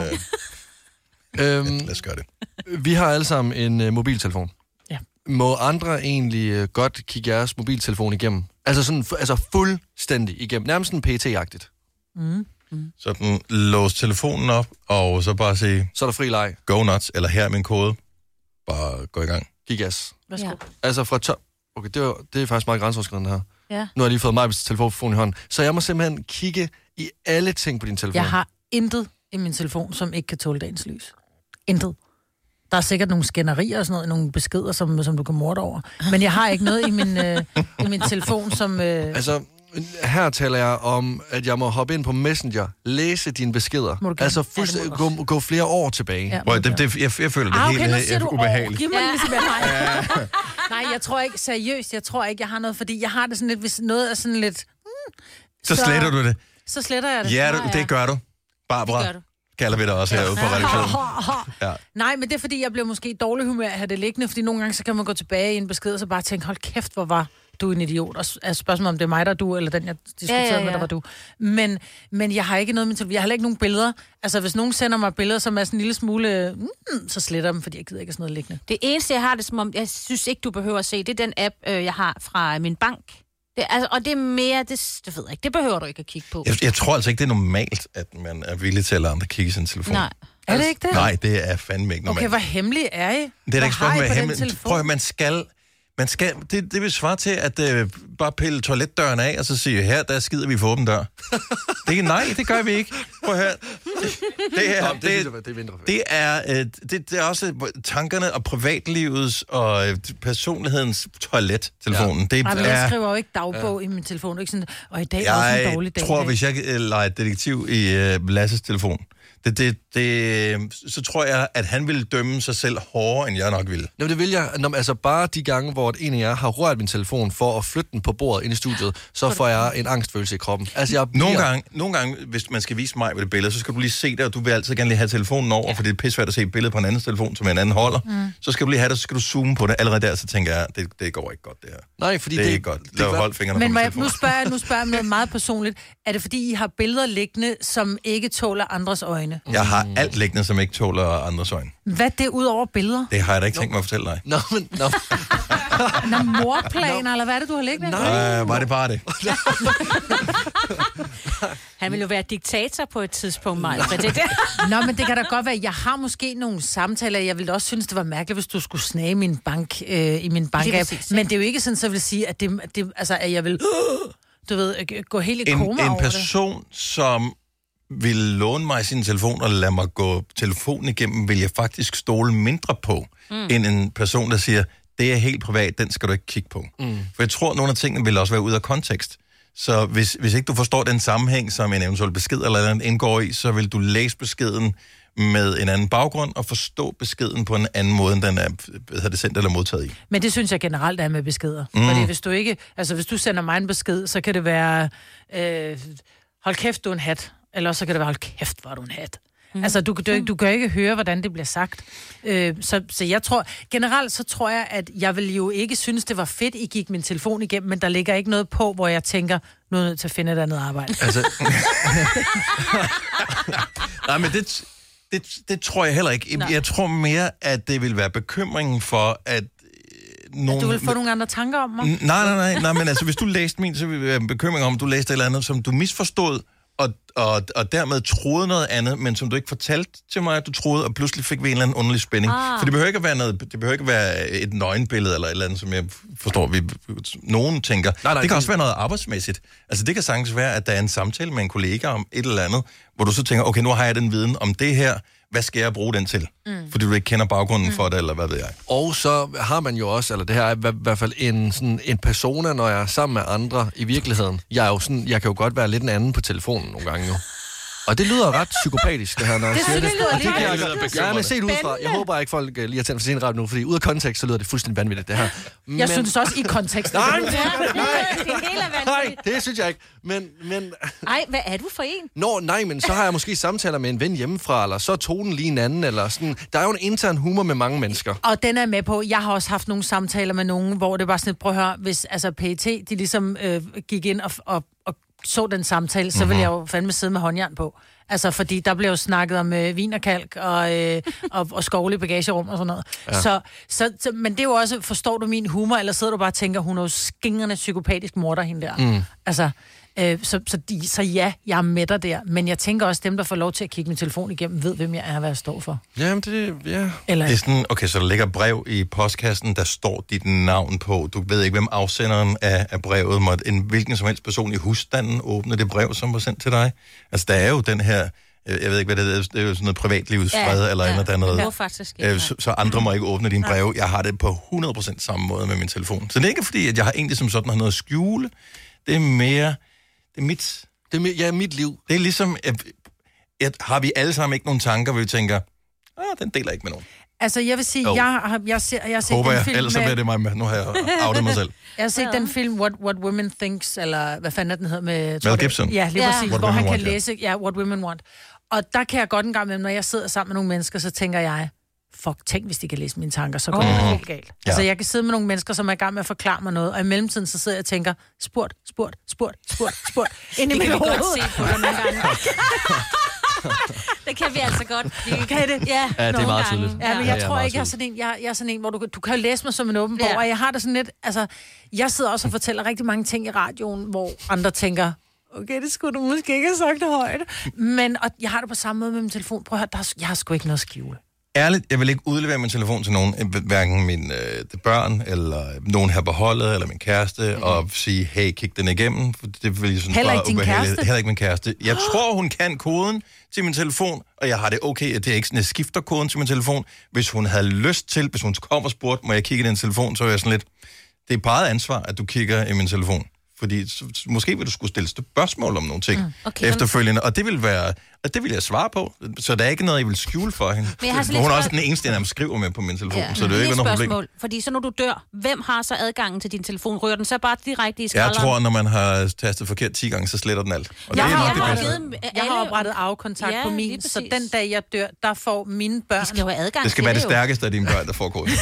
lad os gøre det. Vi har alle sammen en mobiltelefon. Ja. Må andre egentlig godt kigge jeres mobiltelefon igennem? Altså fuldstændig igennem. Nærmest sådan PT-agtigt. Sådan lås telefonen op, og så bare sige... Så er der fri leg. Go nuts, eller her er min kode. Bare gå i gang. Giv gas. Værsgo. Altså fra top... Okay, det er faktisk meget grænseoverskridende her. Ja. Nu har jeg lige fået mig telefon i hånden. Så jeg må simpelthen kigge i alle ting på din telefon. Jeg har intet i min telefon, som ikke kan tåle dagens lys. Intet. Der er sikkert nogle skænderier og sådan noget, nogle beskeder, som du kan morde over. Men jeg har ikke noget i min telefon, som... Altså, her taler jeg om, at jeg må hoppe ind på Messenger, læse dine beskeder. Altså gå flere år tilbage. Ja, jeg føler det hele ubehageligt. Giv mig ligesom Nej, jeg tror ikke, seriøst, jeg har noget, fordi jeg har det sådan lidt, hvis noget er sådan lidt... Så sletter du det? Så sletter jeg det. Ja, det gør du. Barbara. Det gør du. Kalder vi det også herude på redaktionen. Ja. Nej, men det er fordi, jeg bliver måske i dårlig humør at have det liggende, fordi nogle gange så kan man gå tilbage i en besked, og så bare tænke, hold kæft, hvor var du en idiot. Og spørgsmålet om det er mig, der er du, eller den, jeg diskuterede med, der var du. Men jeg har ikke noget med til. Jeg har heller ikke nogen billeder. Altså, hvis nogen sender mig billeder, som er sådan en lille smule, så sletter dem, fordi jeg gider ikke sådan noget liggende. Det eneste, jeg har det som om, jeg synes ikke, du behøver at se, det er den app, jeg har fra min bank. Og det er mere, det ved jeg ikke, det behøver du ikke at kigge på. Jeg tror altså ikke, det er normalt, at man er villig til at lade andre kigge i sin telefon. Nej. Er det ikke det? Nej, det er fandme ikke normalt. Okay, hvor hemmelig er I? Det er da ikke spørgsmål med hemmelig. Prøv at man skal, det vil svare til, at bare pille toiletdøren af, og så sige, her, der skider vi for åben dør. Nej, det gør vi ikke. Prøv at høre. Det er også tankerne og privatlivets og personlighedens toilet-telefonen. Ja. Jeg skriver jo ikke dagbog i min telefon. Ikke sådan, og i dag er også en dårlig dag. Jeg tror, hvis jeg leger detektiv i Lasses telefon, så tror jeg, at han ville dømme sig selv hårdere, end jeg nok ville. Jamen, det vil jeg. Altså, bare de gange, hvor en af jer har rørt min telefon for at flytte den på bordet ind i studiet, så får jeg en angstfølelse i kroppen. Altså, nogle gange, hvis man skal vise mig med det billede, så skal du lige se det, og du vil altid gerne lige have telefonen over, for det er pissvært at se et billede på en anden telefon, som en anden holder. Så skal du lige have det, så skal du zoome på det. Allerede der, så tænker jeg, det går ikke godt, det her. Nej, fordi det er ikke godt. Lad hold fingrene på min telefon. Nu spørger jeg noget meget personligt. Er det fordi, I har billeder liggende, som ikke tåler andres øjne? Jeg har alt liggende, som ikke tåler andres øjne. Hvad det ud over billeder? Det har jeg da ikke tænkt mig at fortælle dig. Nå, morplaner, eller hvad er det, du har liggende? Nej, var det bare det? Han vil jo være diktator på et tidspunkt, Maja. Nå, men det kan da godt være. Jeg har måske nogle samtaler. Jeg ville også synes, det var mærkeligt, hvis du skulle snage min bank i min bank-app. Men det er jo ikke sådan, så jeg vil sige, at at jeg vil du ved, gå helt i koma over det. En person, som vil låne mig sin telefon og lade mig gå telefonen igennem, vil jeg faktisk stole mindre på, end en person, der siger, det er helt privat, den skal du ikke kigge på. For jeg tror, at nogle af tingene vil også være ude af kontekst. Så hvis ikke du forstår den sammenhæng, som en eventuel besked eller andet indgår i, så vil du læse beskeden med en anden baggrund og forstå beskeden på en anden måde, end den er sendt eller modtaget i. Men det synes jeg generelt er med beskeder. Fordi hvis du sender mig en besked, så kan det være, hold kæft, du er en hat. Eller så kan det være, hold kæft, hvor er du en hat. Altså, du kan ikke høre, hvordan det bliver sagt. Så jeg tror, generelt så tror jeg, at jeg vil jo ikke synes, det var fedt, I gik min telefon igennem, men der ligger ikke noget på, hvor jeg tænker, nu er jeg nødt til at finde et andet arbejde. Altså... Nej, men det tror jeg heller ikke. Jeg tror mere, at det vil være bekymringen for, at nogen... At du vil få nogle andre tanker om mig? Nej, men altså, hvis du læste min, så ville det være en bekymring om, at du læste et eller andet, som du misforstod, og dermed troede noget andet, men som du ikke fortalte til mig, at du troede, og pludselig fik vi en eller anden underlig spænding. For det behøver ikke at være noget, det behøver ikke at være et nøgenbillede eller et eller andet, som jeg forstår, nogen tænker. Nej, det kan også være noget arbejdsmæssigt. Altså det kan sagtens være, at der er en samtale med en kollega om et eller andet, hvor du så tænker, okay, nu har jeg den viden om det her, hvad skal jeg bruge den til? Fordi du ikke kender baggrunden for det, eller hvad ved jeg. Og så har man jo også, eller det her er i hvert fald en persona, når jeg er sammen med andre i virkeligheden. Jeg kan jo godt være lidt en anden på telefonen nogle gange jo. Og det lyder ret psykopatisk, det her, når jeg siger det. Ja, men set udefra. Jeg håber ikke, folk lige har tændt for sin ret nu, fordi ud af kontekst, så lyder det fuldstændig vanvittigt, det her. Men... Jeg synes også i kontekst. Nej, det synes jeg ikke. Men... Ej, hvad er du for en? Nej, men så har jeg måske samtaler med en ven hjemmefra, eller så er tonen lige en anden, eller sådan. Der er jo en intern humor med mange mennesker. Og den er med på. Jeg har også haft nogle samtaler med nogen, hvor det var sådan et, prøv at høre, hvis altså PET, de ligesom gik ind og så den samtale, så ville jeg jo fandme sidde med håndjern på. Altså, fordi der blev jo snakket om vin og kalk og skovle i bagagerum og sådan noget. Ja. Så, men det er jo også, forstår du min humor, eller sidder du bare og tænker, hun er jo skingerne psykopatisk morder, hende der. Altså, så ja, jeg er med dig der. Men jeg tænker også, dem, der får lov til at kigge min telefon igennem, ved, hvem jeg er, hvad jeg står for. Jamen, det er sådan, okay, så der ligger brev i postkassen, der står dit navn på. Du ved ikke, hvem afsenderen af brevet måtte. Hvilken som helst person i husstanden åbne det brev, som var sendt til dig. Altså, der er jo den her... Jeg ved ikke, hvad det er. Det er jo sådan noget privatlivsfred eller andet der noget. Faktisk, så andre må ikke åbne dine brev. Jeg har det på 100% samme måde med min telefon. Så det er ikke fordi, at jeg har egentlig som sådan noget at skjule. Det er mere... Det er mit liv. Det er ligesom, har vi alle sammen ikke nogen tanker, hvor vi tænker, den deler ikke med nogen. Altså, jeg vil sige, jeg ser håber den film ellers så bliver det mig med. Nu har jeg outet mig selv. Jeg har set den film, What Women Thinks, eller hvad fanden den hedder med... Mel Gibson. Ja, lige præcis, hvor han kan læse, What Women Want. Og der kan jeg godt en gang med, når jeg sidder sammen med nogle mennesker, så tænker jeg, tænk, hvis de kan læse mine tanker, så går det helt galt. Ja. Altså, jeg kan sidde med nogle mennesker, som er i gang med at forklare mig noget, og i mellemtiden, så sidder jeg og tænker, spurt, ind i mit hoved. Det kan vi godt se på dig nogle gange. Det kan vi altså godt. Kan det? Ja, det er meget tydeligt. Ja, men jeg tror ikke, jeg er sådan en, hvor du kan læse mig som en åben bog, og jeg har det sådan lidt, altså, jeg sidder også og fortæller rigtig mange ting i radioen, hvor andre tænker, okay, det skulle du måske ikke have sagt højt. Men og jeg har det på samme måde med min telefon. Prøv at høre, jeg har sgu ikke noget at skjule. Ærligt, jeg vil ikke udlevere min telefon til nogen, hverken mine børn, eller nogen her på holdet, eller min kæreste, og sige, hey, kig den igennem. For det vil jeg sådan heller ikke din kæreste? Heller ikke min kæreste. Jeg tror, hun kan koden til min telefon, og jeg har det okay, at det er ikke sådan, at jeg skifter koden til min telefon. Hvis hun havde lyst til, hvis hun kom og spurgte, må jeg kigge i den telefon, så er jeg sådan lidt, det er bare ansvar, at du kigger i min telefon. Fordi måske vil du skulle stille spørgsmål om nogle ting efterfølgende, og det vil jeg svare på. Så der er ikke noget, jeg vil skjule for hende. Hun er også den eneste, jeg skriver med på min telefon, så det er ikke noget problem. Fordi så når du dør, hvem har så adgangen til din telefon? Rører den så bare direkte i skralderen? Jeg tror, når man har tastet forkert 10 gange, så sletter den alt. Og jeg har oprettet afkontakt på min, så den dag jeg dør, der får mine børn... skal jo have adgang. Det skal være det stærkeste af dine børn, der får koden.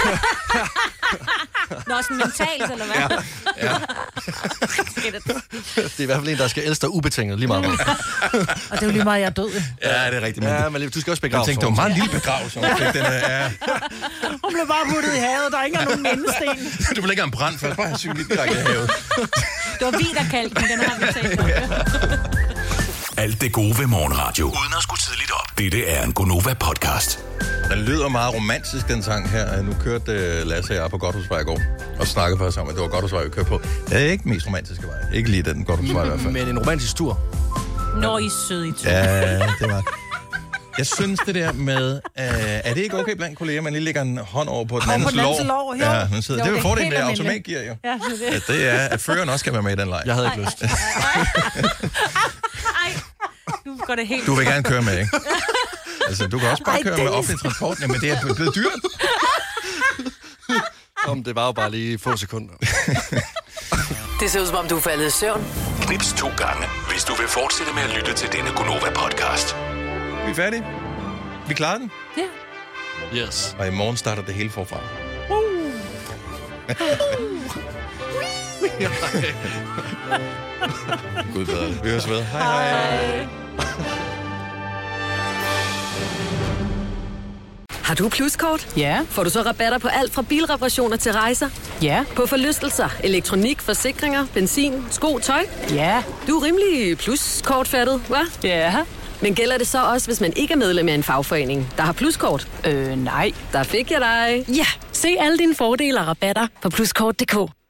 Nå, sådan mentalt, eller hvad? Ja. Det er i hvert fald en, der skal elske dig ubetinget, lige meget. Og det er jo lige meget, jeg er død. Ja, det er rigtigt. Ja, men du skal også begraves. Jeg tænkte, det var en meget lille begravelse. Hun blev bare puttet i havet, der er ikke nogen mindesten. Du vil ikke have en brand, for jeg bare have sygt lidt direkte i havet. Det var viderkalken, den har vi talt om. Alt det gode ved morgenradio, uden at skulle tidligt op. Dette er en Gonova-podcast. Den lyder meget romantisk, den sang her. Nu kørte Lasse og jeg på Godthusvej i går, og snakkede faktisk om, at det var Godthusvej, vi kørte på. Det er ikke den mest romantiske vej. Ikke lige den Godthusvej i hvert fald. Men en romantisk tur. Når I søde i tur. Ja, det var... Jeg synes det der med... er det ikke okay blandt kolleger, man lige lægger en hånd over på den andens lår? Ja, man sidder. Det er jo fordelen med automatgear, jo. Ja, det er, at føreren også skal være med i den leg. Jeg havde ikke lyst. Nu går det helt... Du vil gerne køre med, ikke? Altså, du kan også bare køre med offentlig transport, men det er blevet dyrt. Det var jo bare lige få sekunder. Det ser ud som om, du er faldet i søvn. Knips 2 gange, hvis du vil fortsætte med at lytte til denne Gonova-podcast. Vi er færdige. Vi klarer den. Ja. Yes. Og i morgen starter det hele forfra. Gud bedre. Vi høres ved. Hej. Har du Pluskort? Ja. Får du så rabatter på alt fra bilreparationer til rejser? Ja. På forlystelser, elektronik, forsikringer, benzin, sko, tøj? Ja. Du er rimelig Pluskort-fattet, hva'? Ja. Men gælder det så også, hvis man ikke er medlem af en fagforening, der har Pluskort? Nej. Der fik jeg dig. Ja, se alle dine fordele og rabatter på pluskort.dk.